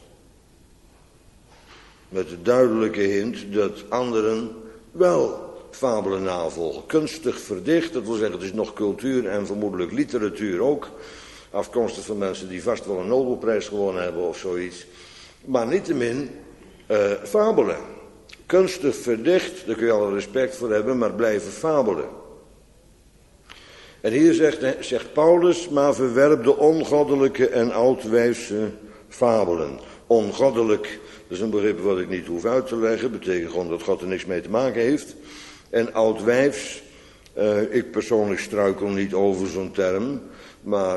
Met de duidelijke hint dat anderen wel fabelen navolgen. Kunstig verdicht, dat wil zeggen het is nog cultuur en vermoedelijk literatuur ook. Afkomstig van mensen die vast wel een Nobelprijs gewonnen hebben of zoiets. Maar niettemin fabelen. Kunstig verdicht, daar kun je al respect voor hebben, maar blijven fabelen. En hier zegt Paulus, maar verwerp de ongoddelijke en oudwijfse fabelen. Ongoddelijk, dat is een begrip wat ik niet hoef uit te leggen, betekent gewoon dat God er niks mee te maken heeft. En oudwijfs, ik persoonlijk struikel niet over zo'n term, maar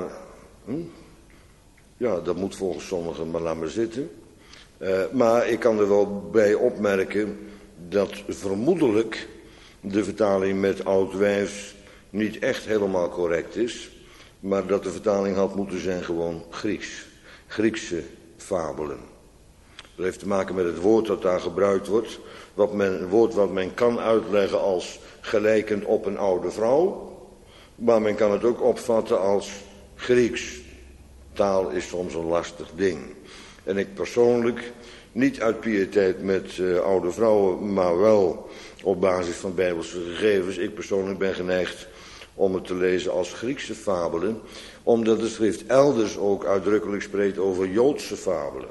ja, dat moet volgens sommigen maar laat maar zitten. Maar ik kan er wel bij opmerken dat vermoedelijk de vertaling met oudwijfs niet echt helemaal correct is, maar dat de vertaling had moeten zijn gewoon Grieks. Griekse fabelen. Dat heeft te maken met het woord dat daar gebruikt wordt. Een woord wat men kan uitleggen als gelijkend op een oude vrouw. Maar men kan het ook opvatten als Grieks. Taal is soms een lastig ding. En ik persoonlijk Niet uit piëteit met oude vrouwen, maar wel op basis van bijbelse gegevens. Ik persoonlijk ben geneigd om het te lezen als Griekse fabelen, omdat de schrift elders ook uitdrukkelijk spreekt over Joodse fabelen.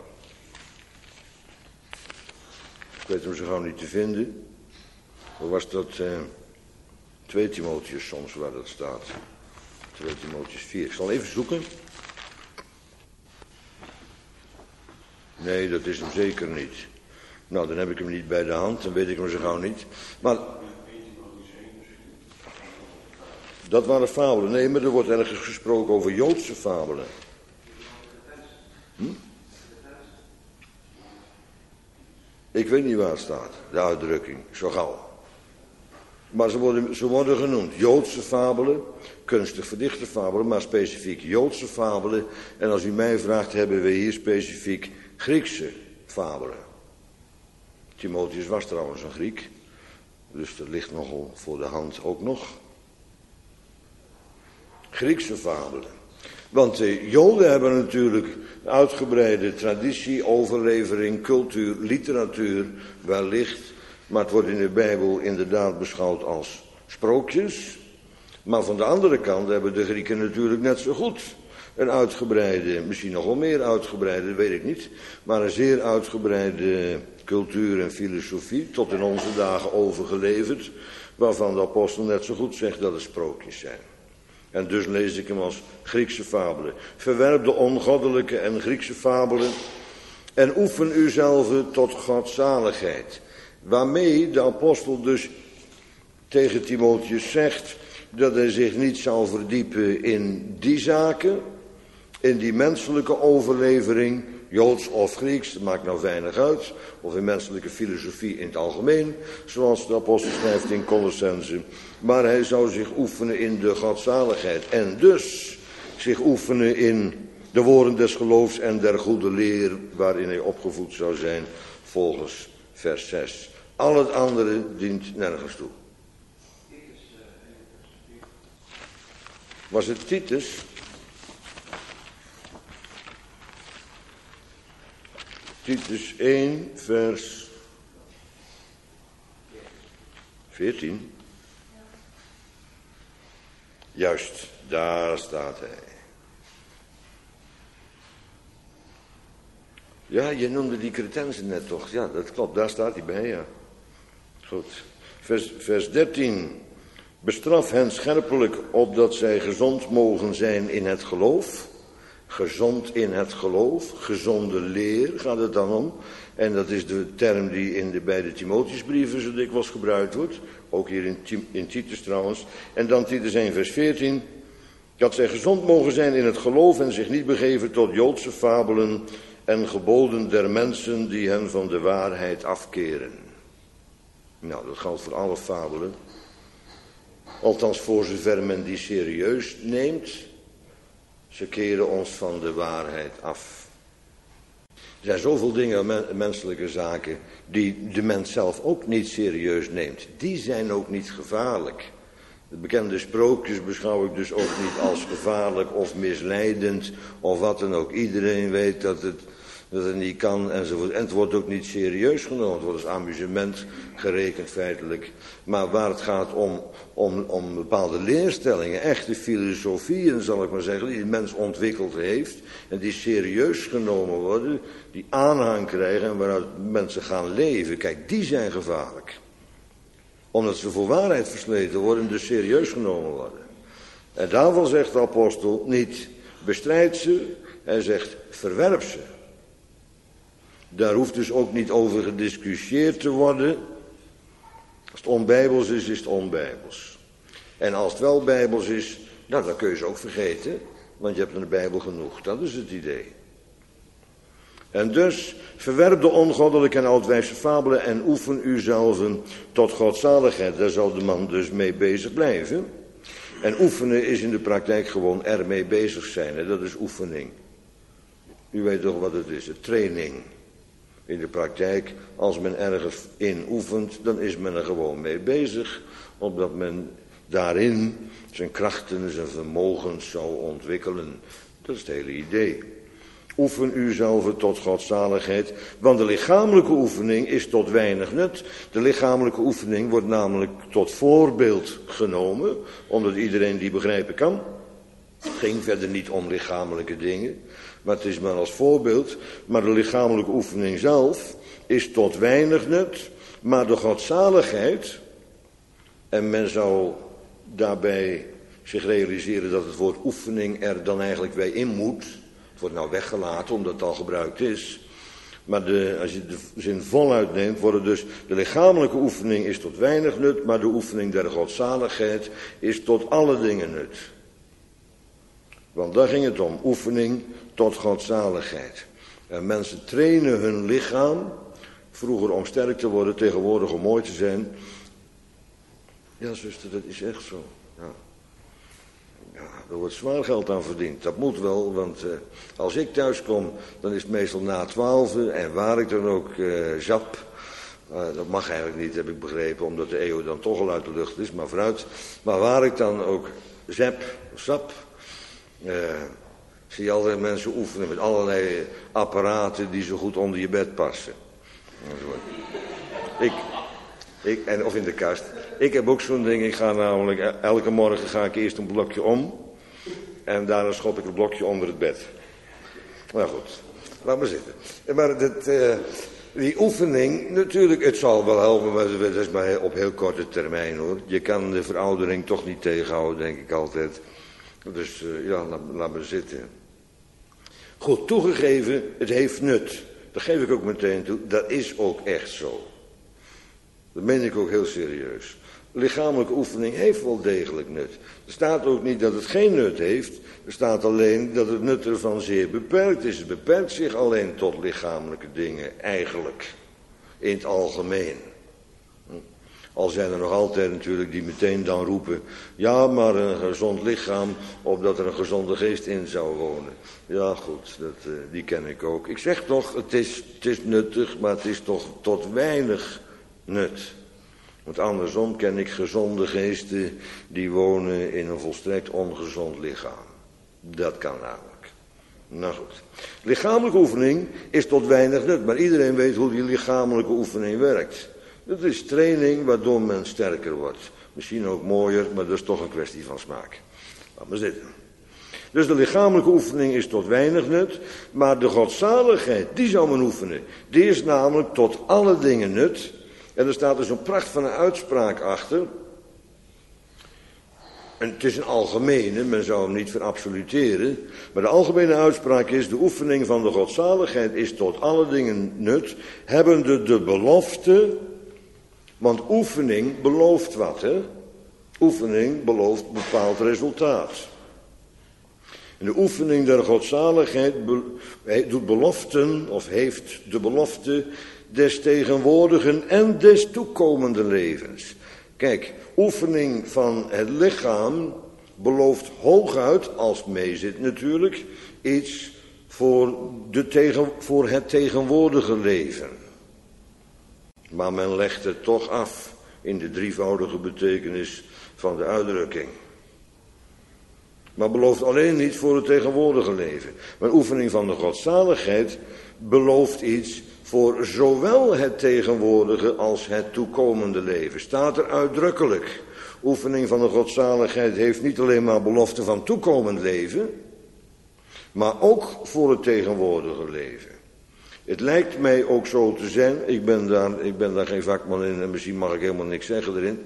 Ik weet hem zo gauw niet te vinden. Hoe was dat? 2 Timotheus soms waar dat staat. 2 Timotheus 4. Ik zal even zoeken. Nee, dat is hem zeker niet. Nou, dan heb ik hem niet bij de hand, dan weet ik hem zo gauw niet. Maar dat waren fabelen. Nee, maar er wordt ergens gesproken over Joodse fabelen. Ik weet niet waar het staat, de uitdrukking, zo gauw. Maar ze worden genoemd Joodse fabelen, kunstig verdichte fabelen, maar specifiek Joodse fabelen. En als u mij vraagt, hebben we hier specifiek Griekse fabelen. Timotheus was trouwens een Griek, dus dat ligt nogal voor de hand ook nog. Griekse fabelen. Want de Joden hebben natuurlijk uitgebreide traditie, overlevering, cultuur, literatuur, wellicht. Maar het wordt in de Bijbel inderdaad beschouwd als sprookjes. Maar van de andere kant hebben de Grieken natuurlijk net zo goed een uitgebreide, misschien nog wel meer uitgebreide, dat weet ik niet. Maar een zeer uitgebreide cultuur en filosofie, tot in onze dagen overgeleverd. Waarvan de apostel net zo goed zegt dat het sprookjes zijn. En dus lees ik hem als Griekse fabelen. Verwerp de ongoddelijke en Griekse fabelen en oefen uzelf tot godzaligheid. Waarmee de apostel dus tegen Timotheus zegt dat hij zich niet zal verdiepen in die zaken, in die menselijke overlevering, Joods of Grieks, dat maakt nou weinig uit, of in menselijke filosofie in het algemeen, zoals de apostel schrijft in Colossense. Maar hij zou zich oefenen in de godzaligheid en dus zich oefenen in de woorden des geloofs en der goede leer waarin hij opgevoed zou zijn, volgens vers 6. Al het andere dient nergens toe. Was het Titus? Titus 1, vers 14. Juist, daar staat hij. Ja, je noemde die Cretensen net toch. Ja, dat klopt, daar staat hij bij, ja. Goed. Vers 13. Bestraf hen scherpelijk, opdat zij gezond mogen zijn in het geloof. Gezond in het geloof, gezonde leer gaat het dan om. En dat is de term die in de beide Timotheusbrieven zo dikwijls gebruikt wordt. Ook hier in Titus trouwens. En dan Titus 1 vers 14. Dat zij gezond mogen zijn in het geloof en zich niet begeven tot Joodse fabelen en geboden der mensen die hen van de waarheid afkeren. Nou, dat geldt voor alle fabelen. Althans voor zover men die serieus neemt. Ze keren ons van de waarheid af. Er zijn zoveel dingen, menselijke zaken, die de mens zelf ook niet serieus neemt. Die zijn ook niet gevaarlijk. De bekende sprookjes beschouw ik dus ook niet als gevaarlijk of misleidend of wat dan ook. Iedereen weet dat het niet kan enzovoort. En het wordt ook niet serieus genomen. Het wordt als amusement gerekend feitelijk. Maar waar het gaat om bepaalde leerstellingen, echte filosofieën zal ik maar zeggen, die de mens ontwikkeld heeft en die serieus genomen worden, die aanhang krijgen en waaruit mensen gaan leven. Kijk, die zijn gevaarlijk. Omdat ze voor waarheid versleten worden, dus serieus genomen worden. En daarvan zegt de apostel niet bestrijd ze, hij zegt verwerp ze. Daar hoeft dus ook niet over gediscussieerd te worden. Als het onbijbels is, is het onbijbels. En als het wel bijbels is, nou, dan kun je ze ook vergeten. Want je hebt in de Bijbel genoeg. Dat is het idee. En dus, verwerp de ongoddelijke en oudwijze fabelen en oefen uzelven tot godzaligheid. Daar zal de man dus mee bezig blijven. En oefenen is in de praktijk gewoon ermee bezig zijn. Hè? Dat is oefening. U weet toch wat het is, training. In de praktijk, als men ergens in oefent, dan is men er gewoon mee bezig. Omdat men daarin zijn krachten en zijn vermogens zou ontwikkelen. Dat is het hele idee. Oefen uzelf tot godzaligheid, want de lichamelijke oefening is tot weinig nut. De lichamelijke oefening wordt namelijk tot voorbeeld genomen, omdat iedereen die begrijpen kan. Het ging verder niet om lichamelijke dingen, maar het is maar als voorbeeld. Maar de lichamelijke oefening zelf is tot weinig nut, maar de godzaligheid, en men zou daarbij zich realiseren dat het woord oefening er dan eigenlijk bij in moet. Het wordt nou weggelaten omdat het al gebruikt is. Maar als je de zin voluit neemt, wordt dus de lichamelijke oefening is tot weinig nut, maar de oefening der godzaligheid is tot alle dingen nut. Want daar ging het om, oefening tot godzaligheid. En mensen trainen hun lichaam, vroeger om sterk te worden, tegenwoordig om mooi te zijn. Ja, zuster, dat is echt zo. Ja. Ja, er wordt zwaar geld aan verdiend. Dat moet wel, want als ik thuis kom, dan is het meestal na 12. En waar ik dan ook zap, dat mag eigenlijk niet, heb ik begrepen, omdat de EO dan toch al uit de lucht is, maar vooruit. Maar waar ik dan ook sap, zie je altijd mensen oefenen met allerlei apparaten die zo goed onder je bed passen. Of in de kast. Ik heb ook zo'n ding, ik ga namelijk, elke morgen ga ik eerst een blokje om. En daarna schop ik het blokje onder het bed. Maar goed, laat maar zitten. Maar die oefening, natuurlijk, het zal wel helpen, maar dat is maar op heel korte termijn hoor. Je kan de veroudering toch niet tegenhouden, denk ik altijd. Dus ja, laat maar zitten. Goed, toegegeven, het heeft nut. Dat geef ik ook meteen toe, dat is ook echt zo. Dat meen ik ook heel serieus. Lichamelijke oefening heeft wel degelijk nut. Er staat ook niet dat het geen nut heeft. Er staat alleen dat het nut ervan zeer beperkt is. Het beperkt zich alleen tot lichamelijke dingen, eigenlijk. In het algemeen. Al zijn er nog altijd natuurlijk die meteen dan roepen, ja, maar een gezond lichaam, opdat er een gezonde geest in zou wonen. Ja, goed, die ken ik ook. Ik zeg toch, het is nuttig, maar het is toch tot weinig nut. Want andersom ken ik gezonde geesten die wonen in een volstrekt ongezond lichaam. Dat kan namelijk. Nou goed. Lichamelijke oefening is tot weinig nut, maar iedereen weet hoe die lichamelijke oefening werkt. Dat is training waardoor men sterker wordt. Misschien ook mooier, maar dat is toch een kwestie van smaak. Laat maar zitten. Dus de lichamelijke oefening is tot weinig nut, maar de godzaligheid, die zou men oefenen. Die is namelijk tot alle dingen nut. En er staat dus een pracht van een uitspraak achter. En het is een algemene, men zou hem niet verabsoluteren. Maar de algemene uitspraak is, de oefening van de godzaligheid is tot alle dingen nut, hebbende de belofte, want oefening belooft wat, hè? Oefening belooft bepaald resultaat. En de oefening der godzaligheid doet beloften, of heeft de belofte des tegenwoordigen en des toekomende levens. Kijk, oefening van het lichaam belooft hooguit, als het meezit natuurlijk, iets voor het tegenwoordige leven. Maar men legt het toch af in de drievoudige betekenis van de uitdrukking. Maar belooft alleen niet voor het tegenwoordige leven. Maar oefening van de godzaligheid belooft iets voor zowel het tegenwoordige als het toekomende leven. Staat er uitdrukkelijk. Oefening van de godzaligheid heeft niet alleen maar belofte van toekomend leven, maar ook voor het tegenwoordige leven. Het lijkt mij ook zo te zijn, ik ben daar geen vakman in en misschien mag ik helemaal niks zeggen erin,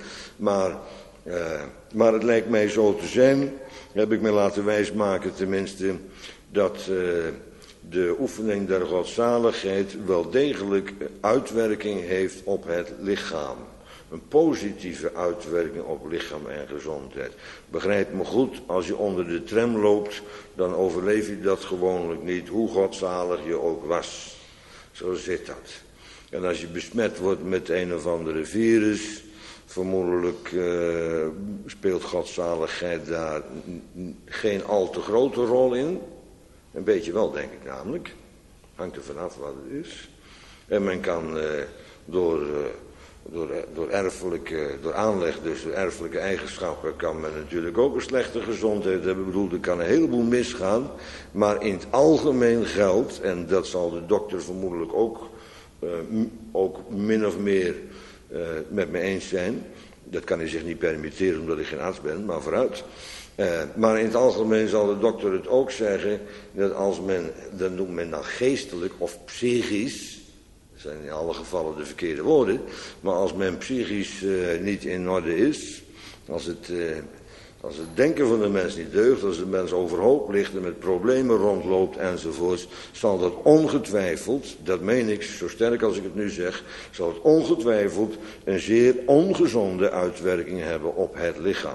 maar het lijkt mij zo te zijn, heb ik mij laten wijsmaken tenminste, dat de oefening der godzaligheid wel degelijk uitwerking heeft op het lichaam. Een positieve uitwerking op lichaam en gezondheid. Begrijp me goed, als je onder de tram loopt, dan overleef je dat gewoonlijk niet, hoe godzalig je ook was. Zo zit dat. En als je besmet wordt met een of andere virus, vermoedelijk speelt godzaligheid daar geen al te grote rol in. Een beetje wel, denk ik namelijk. Hangt er vanaf wat het is. En men kan door door aanleg, dus door erfelijke eigenschappen, kan men natuurlijk ook een slechte gezondheid hebben. Ik bedoel, er kan een heleboel misgaan, maar in het algemeen geldt, en dat zal de dokter vermoedelijk ook min of meer met me eens zijn. Dat kan hij zich niet permitteren omdat ik geen arts ben, maar vooruit. Maar in het algemeen zal de dokter het ook zeggen, dat als men, dat noemt men dan geestelijk of psychisch, dat zijn in alle gevallen de verkeerde woorden, maar als men psychisch niet in orde is, als het denken van de mens niet deugt, als de mens overhoop ligt en met problemen rondloopt enzovoorts, zal dat ongetwijfeld, dat meen ik zo sterk als ik het nu zeg, zal het ongetwijfeld een zeer ongezonde uitwerking hebben op het lichaam.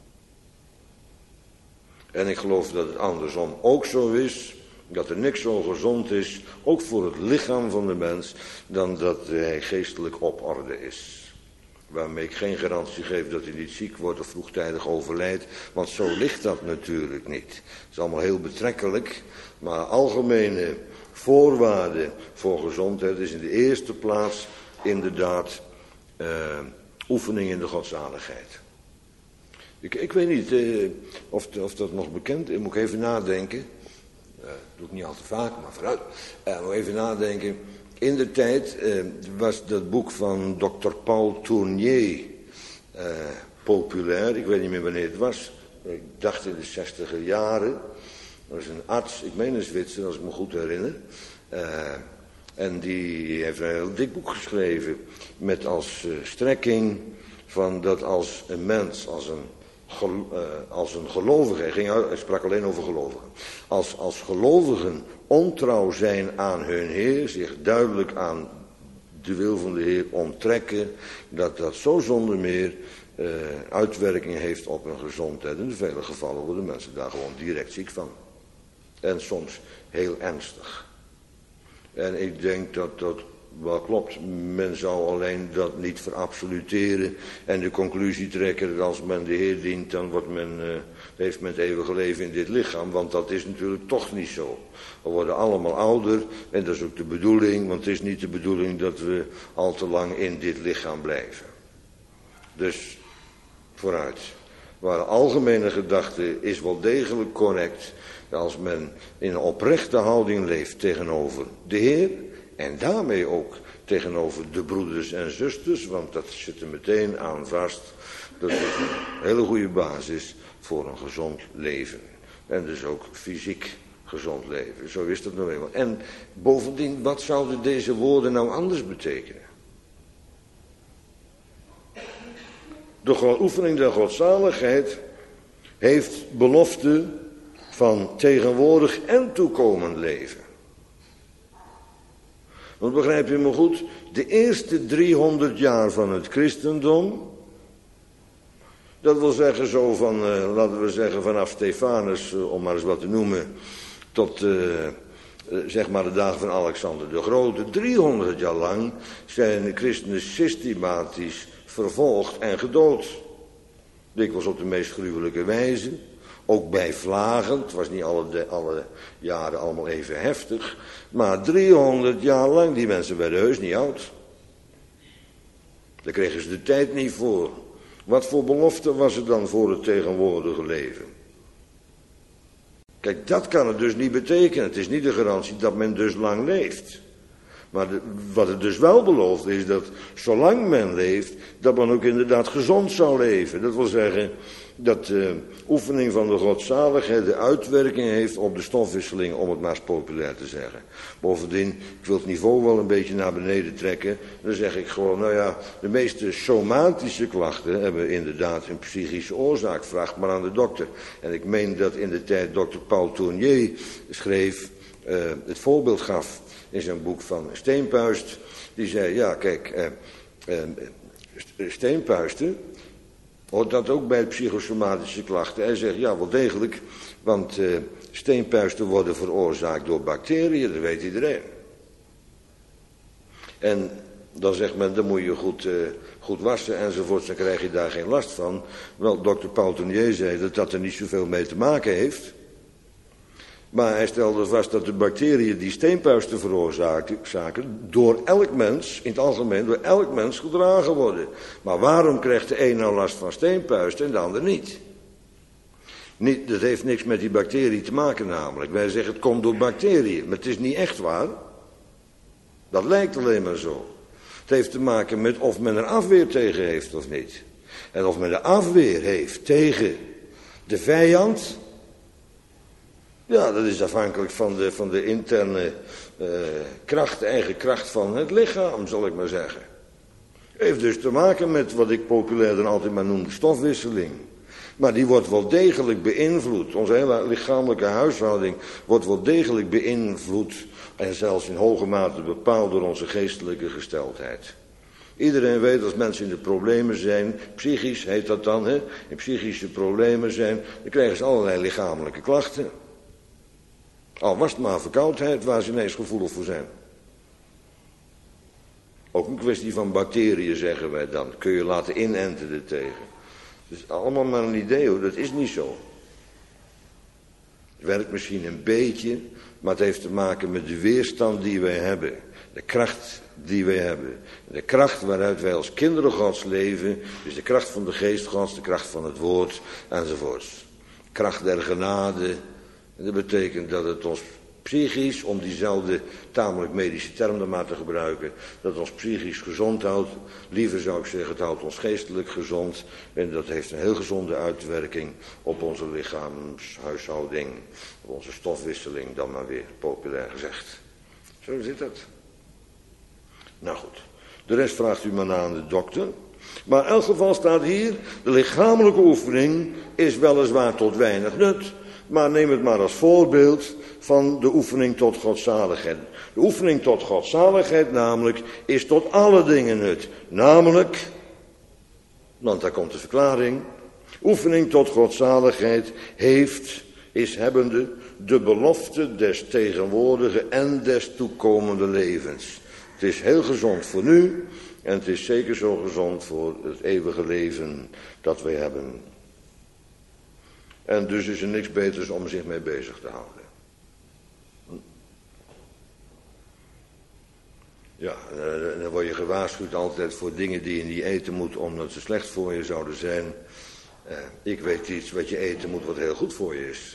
En ik geloof dat het andersom ook zo is, dat er niks zo gezond is, ook voor het lichaam van de mens, dan dat hij geestelijk op orde is. Waarmee ik geen garantie geef dat hij niet ziek wordt of vroegtijdig overlijdt, want zo ligt dat natuurlijk niet. Het is allemaal heel betrekkelijk, maar algemene voorwaarde voor gezondheid is in de eerste plaats inderdaad oefening in de godzaligheid. Ik weet niet of dat nog bekend is, moet ik even nadenken. Dat doe ik niet al te vaak, maar vooruit. Moet even nadenken. In de tijd was dat boek van Dr. Paul Tournier populair. Ik weet niet meer wanneer het was. Ik dacht in de 60er jaren. Dat was een arts, ik meen een Zwitser, als ik me goed herinner. En die heeft een heel dik boek geschreven. Met als strekking van dat als een mens, als een gelovige, hij sprak alleen over gelovigen. Als gelovigen ontrouw zijn aan hun Heer, zich duidelijk aan de wil van de Heer onttrekken, dat zo zonder meer uitwerking heeft op hun gezondheid. In vele gevallen worden mensen daar gewoon direct ziek van. En soms heel ernstig. En ik denk dat dat wel klopt. Men zou alleen dat niet verabsoluteren en de conclusie trekken dat als men de Heer dient, dan heeft men het eeuwige leven in dit lichaam. Want dat is natuurlijk toch niet zo. We worden allemaal ouder en dat is ook de bedoeling, want het is niet de bedoeling dat we al te lang in dit lichaam blijven. Dus vooruit. Maar de algemene gedachte is wel degelijk correct. Als men in een oprechte houding leeft tegenover de Heer en daarmee ook tegenover de broeders en zusters, want dat zit er meteen aan vast. Dat is een hele goede basis voor een gezond leven. En dus ook fysiek gezond leven. Zo is dat nou eenmaal. En bovendien, wat zouden deze woorden nou anders betekenen? De oefening der godzaligheid heeft belofte van tegenwoordig en toekomend leven. Want begrijp je me goed, de eerste 300 jaar van het christendom, dat wil zeggen zo van, laten we zeggen vanaf Stefanus, om maar eens wat te noemen, tot zeg maar de dagen van Alexander de Grote, 300 jaar lang zijn de christenen systematisch vervolgd en gedood. Dikwijls op de meest gruwelijke wijze. Ook bij vlagen, het was niet alle jaren allemaal even heftig. Maar 300 jaar lang, die mensen werden heus niet oud. Daar kregen ze de tijd niet voor. Wat voor belofte was het dan voor het tegenwoordige leven? Kijk, dat kan het dus niet betekenen. Het is niet de garantie dat men dus lang leeft. Maar wat het dus wel belooft is dat zolang men leeft, dat men ook inderdaad gezond zou leven. Dat wil zeggen dat de oefening van de godzaligheid de uitwerking heeft op de stofwisseling, om het maar eens populair te zeggen. Bovendien, ik wil het niveau wel een beetje naar beneden trekken. Dan zeg ik gewoon, nou ja, de meeste somatische klachten hebben inderdaad een psychische oorzaak. Vraag maar aan de dokter. En ik meen dat in de tijd dokter Paul Tournier schreef, het voorbeeld gaf in zijn boek van Steenpuist. Die zei, ja kijk, Steenpuisten hoort dat ook bij psychosomatische klachten. Hij zegt, ja wel degelijk, want steenpuisten worden veroorzaakt door bacteriën, dat weet iedereen. En dan zegt men, dan moet je goed wassen enzovoort, dan krijg je daar geen last van. Wel, dokter Paul Tournier zei dat dat er niet zoveel mee te maken heeft. Maar hij stelde vast dat de bacteriën die steenpuisten veroorzaken door elk mens, in het algemeen door elk mens gedragen worden. Maar waarom krijgt de een nou last van steenpuisten en de ander niet? Dat heeft niks met die bacterie te maken namelijk. Wij zeggen het komt door bacteriën, maar het is niet echt waar. Dat lijkt alleen maar zo. Het heeft te maken met of men er afweer tegen heeft of niet. En of men er afweer heeft tegen de vijand, ja, dat is afhankelijk van de interne kracht, de eigen kracht van het lichaam, zal ik maar zeggen. Heeft dus te maken met wat ik populair dan altijd maar noem, stofwisseling. Maar die wordt wel degelijk beïnvloed. Onze hele lichamelijke huishouding wordt wel degelijk beïnvloed en zelfs in hoge mate bepaald door onze geestelijke gesteldheid. Iedereen weet als mensen in de problemen zijn, psychisch heet dat dan, hè? In psychische problemen zijn, dan krijgen ze allerlei lichamelijke klachten. Al was het maar verkoudheid waar ze ineens gevoelig voor zijn. Ook een kwestie van bacteriën zeggen wij dan, kun je laten inenten ertegen. Dat is allemaal maar een idee hoor, dat is niet zo. Het werkt misschien een beetje, maar het heeft te maken met de weerstand die wij hebben. De kracht die wij hebben. De kracht waaruit wij als kinderen Gods leven. Dus de kracht van de geest Gods, de kracht van het woord enzovoorts. Kracht der genade. En dat betekent dat het ons psychisch, om diezelfde tamelijk medische term dan maar te gebruiken, dat het ons psychisch gezond houdt. Liever zou ik zeggen, het houdt ons geestelijk gezond. En dat heeft een heel gezonde uitwerking op onze lichaamshuishouding, op onze stofwisseling, dan maar weer populair gezegd. Zo zit het. Nou goed, de rest vraagt u maar na aan de dokter. Maar in elk geval staat hier, de lichamelijke oefening is weliswaar tot weinig nut, maar neem het maar als voorbeeld van de oefening tot godzaligheid. De oefening tot godzaligheid namelijk is tot alle dingen nut. Namelijk, want daar komt de verklaring, oefening tot godzaligheid is hebbende de belofte des tegenwoordige en des toekomende levens. Het is heel gezond voor nu en het is zeker zo gezond voor het eeuwige leven dat wij hebben. En dus is er niks beters om zich mee bezig te houden. Ja, dan word je gewaarschuwd altijd voor dingen die je niet eten moet omdat ze slecht voor je zouden zijn. Ik weet iets wat je eten moet wat heel goed voor je is.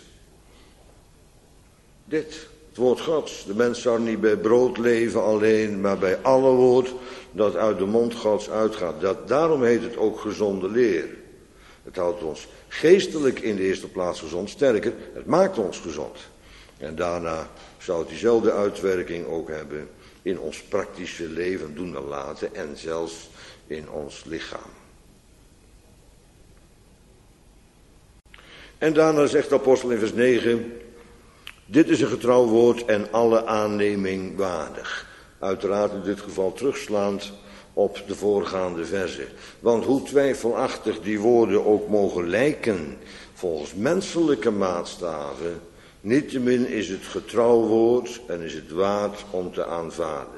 Dit, het woord Gods. De mens zou niet bij brood leven alleen, maar bij alle woord dat uit de mond Gods uitgaat. Daarom heet het ook gezonde leer. Het houdt ons geestelijk in de eerste plaats gezond. Sterker, het maakt ons gezond. En daarna zou het diezelfde uitwerking ook hebben in ons praktische leven, doen en laten en zelfs in ons lichaam. En daarna zegt de apostel in vers 9, dit is een getrouw woord en alle aanneming waardig. Uiteraard in dit geval terugslaand op de voorgaande verzen. Want hoe twijfelachtig die woorden ook mogen lijken volgens menselijke maatstaven, niettemin is het getrouw woord en is het waard om te aanvaarden.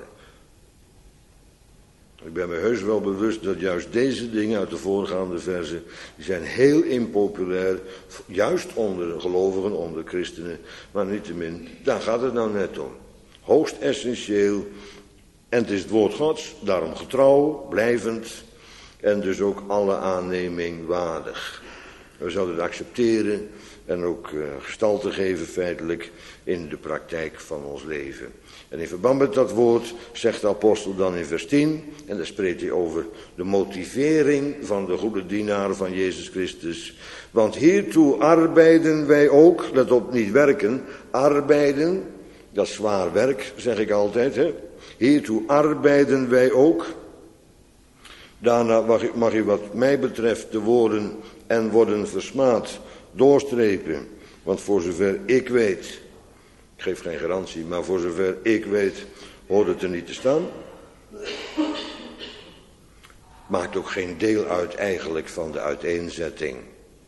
Ik ben me heus wel bewust dat juist deze dingen uit de voorgaande verzen, die zijn heel impopulair, juist onder gelovigen, onder christenen, maar niettemin, daar gaat het nou net om. Hoogst essentieel, en het is het woord Gods, daarom getrouw, blijvend, en dus ook alle aanneming waardig. We zouden het accepteren en ook gestalte geven feitelijk in de praktijk van ons leven. En in verband met dat woord zegt de apostel dan in vers 10, en daar spreekt hij over de motivering van de goede dienaren van Jezus Christus. Want hiertoe arbeiden wij ook, let op, niet werken, arbeiden, dat is zwaar werk, zeg ik altijd, hè. Hiertoe arbeiden wij ook. Daarna mag u wat mij betreft de woorden en worden versmaad doorstrepen. Want voor zover ik weet, ik geef geen garantie, maar voor zover ik weet hoort het er niet te staan. Maakt ook geen deel uit eigenlijk van de uiteenzetting.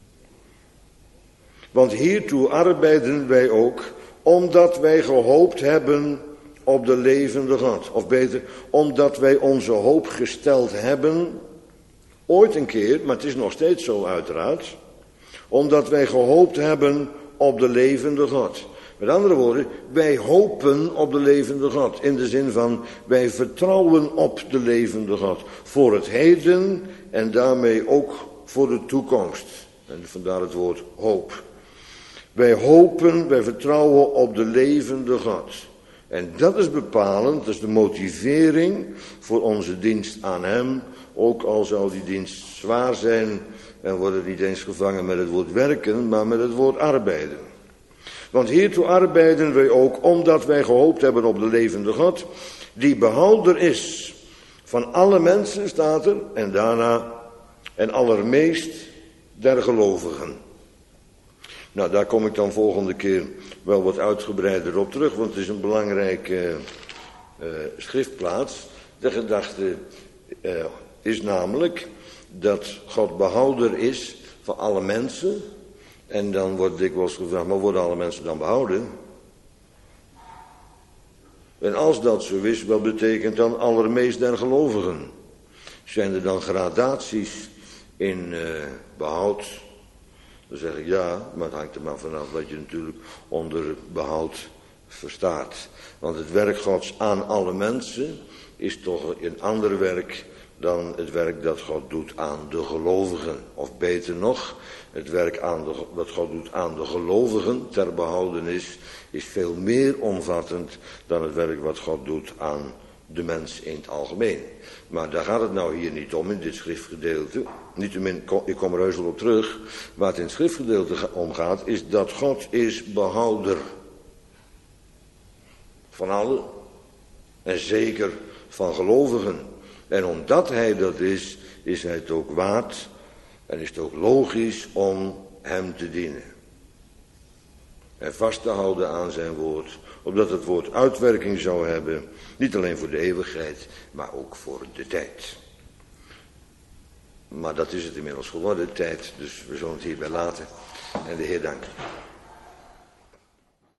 Want hiertoe arbeiden wij ook, omdat wij gehoopt hebben op de levende God. Of beter, omdat wij onze hoop gesteld hebben, ooit een keer, maar het is nog steeds zo uiteraard, omdat wij gehoopt hebben op de levende God. Met andere woorden, wij hopen op de levende God. In de zin van, wij vertrouwen op de levende God. Voor het heden en daarmee ook voor de toekomst. En vandaar het woord hoop. Wij hopen, wij vertrouwen op de levende God. En dat is bepalend, dat is de motivering voor onze dienst aan hem. Ook al zou die dienst zwaar zijn en wordt het niet eens gevangen met het woord werken, maar met het woord arbeiden. Want hiertoe arbeiden wij ook omdat wij gehoopt hebben op de levende God, die behouder is van alle mensen, staat er, en daarna en allermeest der gelovigen. Nou, daar kom ik dan volgende keer wel wat uitgebreider op terug, want het is een belangrijke schriftplaats. De gedachte is namelijk dat God behouder is van alle mensen. En dan wordt dikwijls gevraagd, maar worden alle mensen dan behouden? En als dat zo is, wat betekent dan allermeest der gelovigen? Zijn er dan gradaties in behoud? Dan zeg ik ja, maar het hangt er maar vanaf wat je natuurlijk onder behoud verstaat. Want het werk Gods aan alle mensen is toch een ander werk dan het werk dat God doet aan de gelovigen. Of beter nog, het werk wat God doet aan de gelovigen ter behoudenis is veel meer omvattend dan het werk wat God doet aan de mens in het algemeen. Maar daar gaat het nou hier niet om in dit schriftgedeelte. Niettemin, ik kom er heus wel op terug. Waar het in het schriftgedeelte om gaat, is dat God is behouder. Van allen. En zeker van gelovigen. En omdat hij dat is hij het ook waard. En is het ook logisch om hem te dienen. En vast te houden aan zijn woord. Opdat het woord uitwerking zou hebben. Niet alleen voor de eeuwigheid, maar ook voor de tijd. Maar dat is het inmiddels geworden, tijd. Dus we zullen het hierbij laten. En de Heer danken.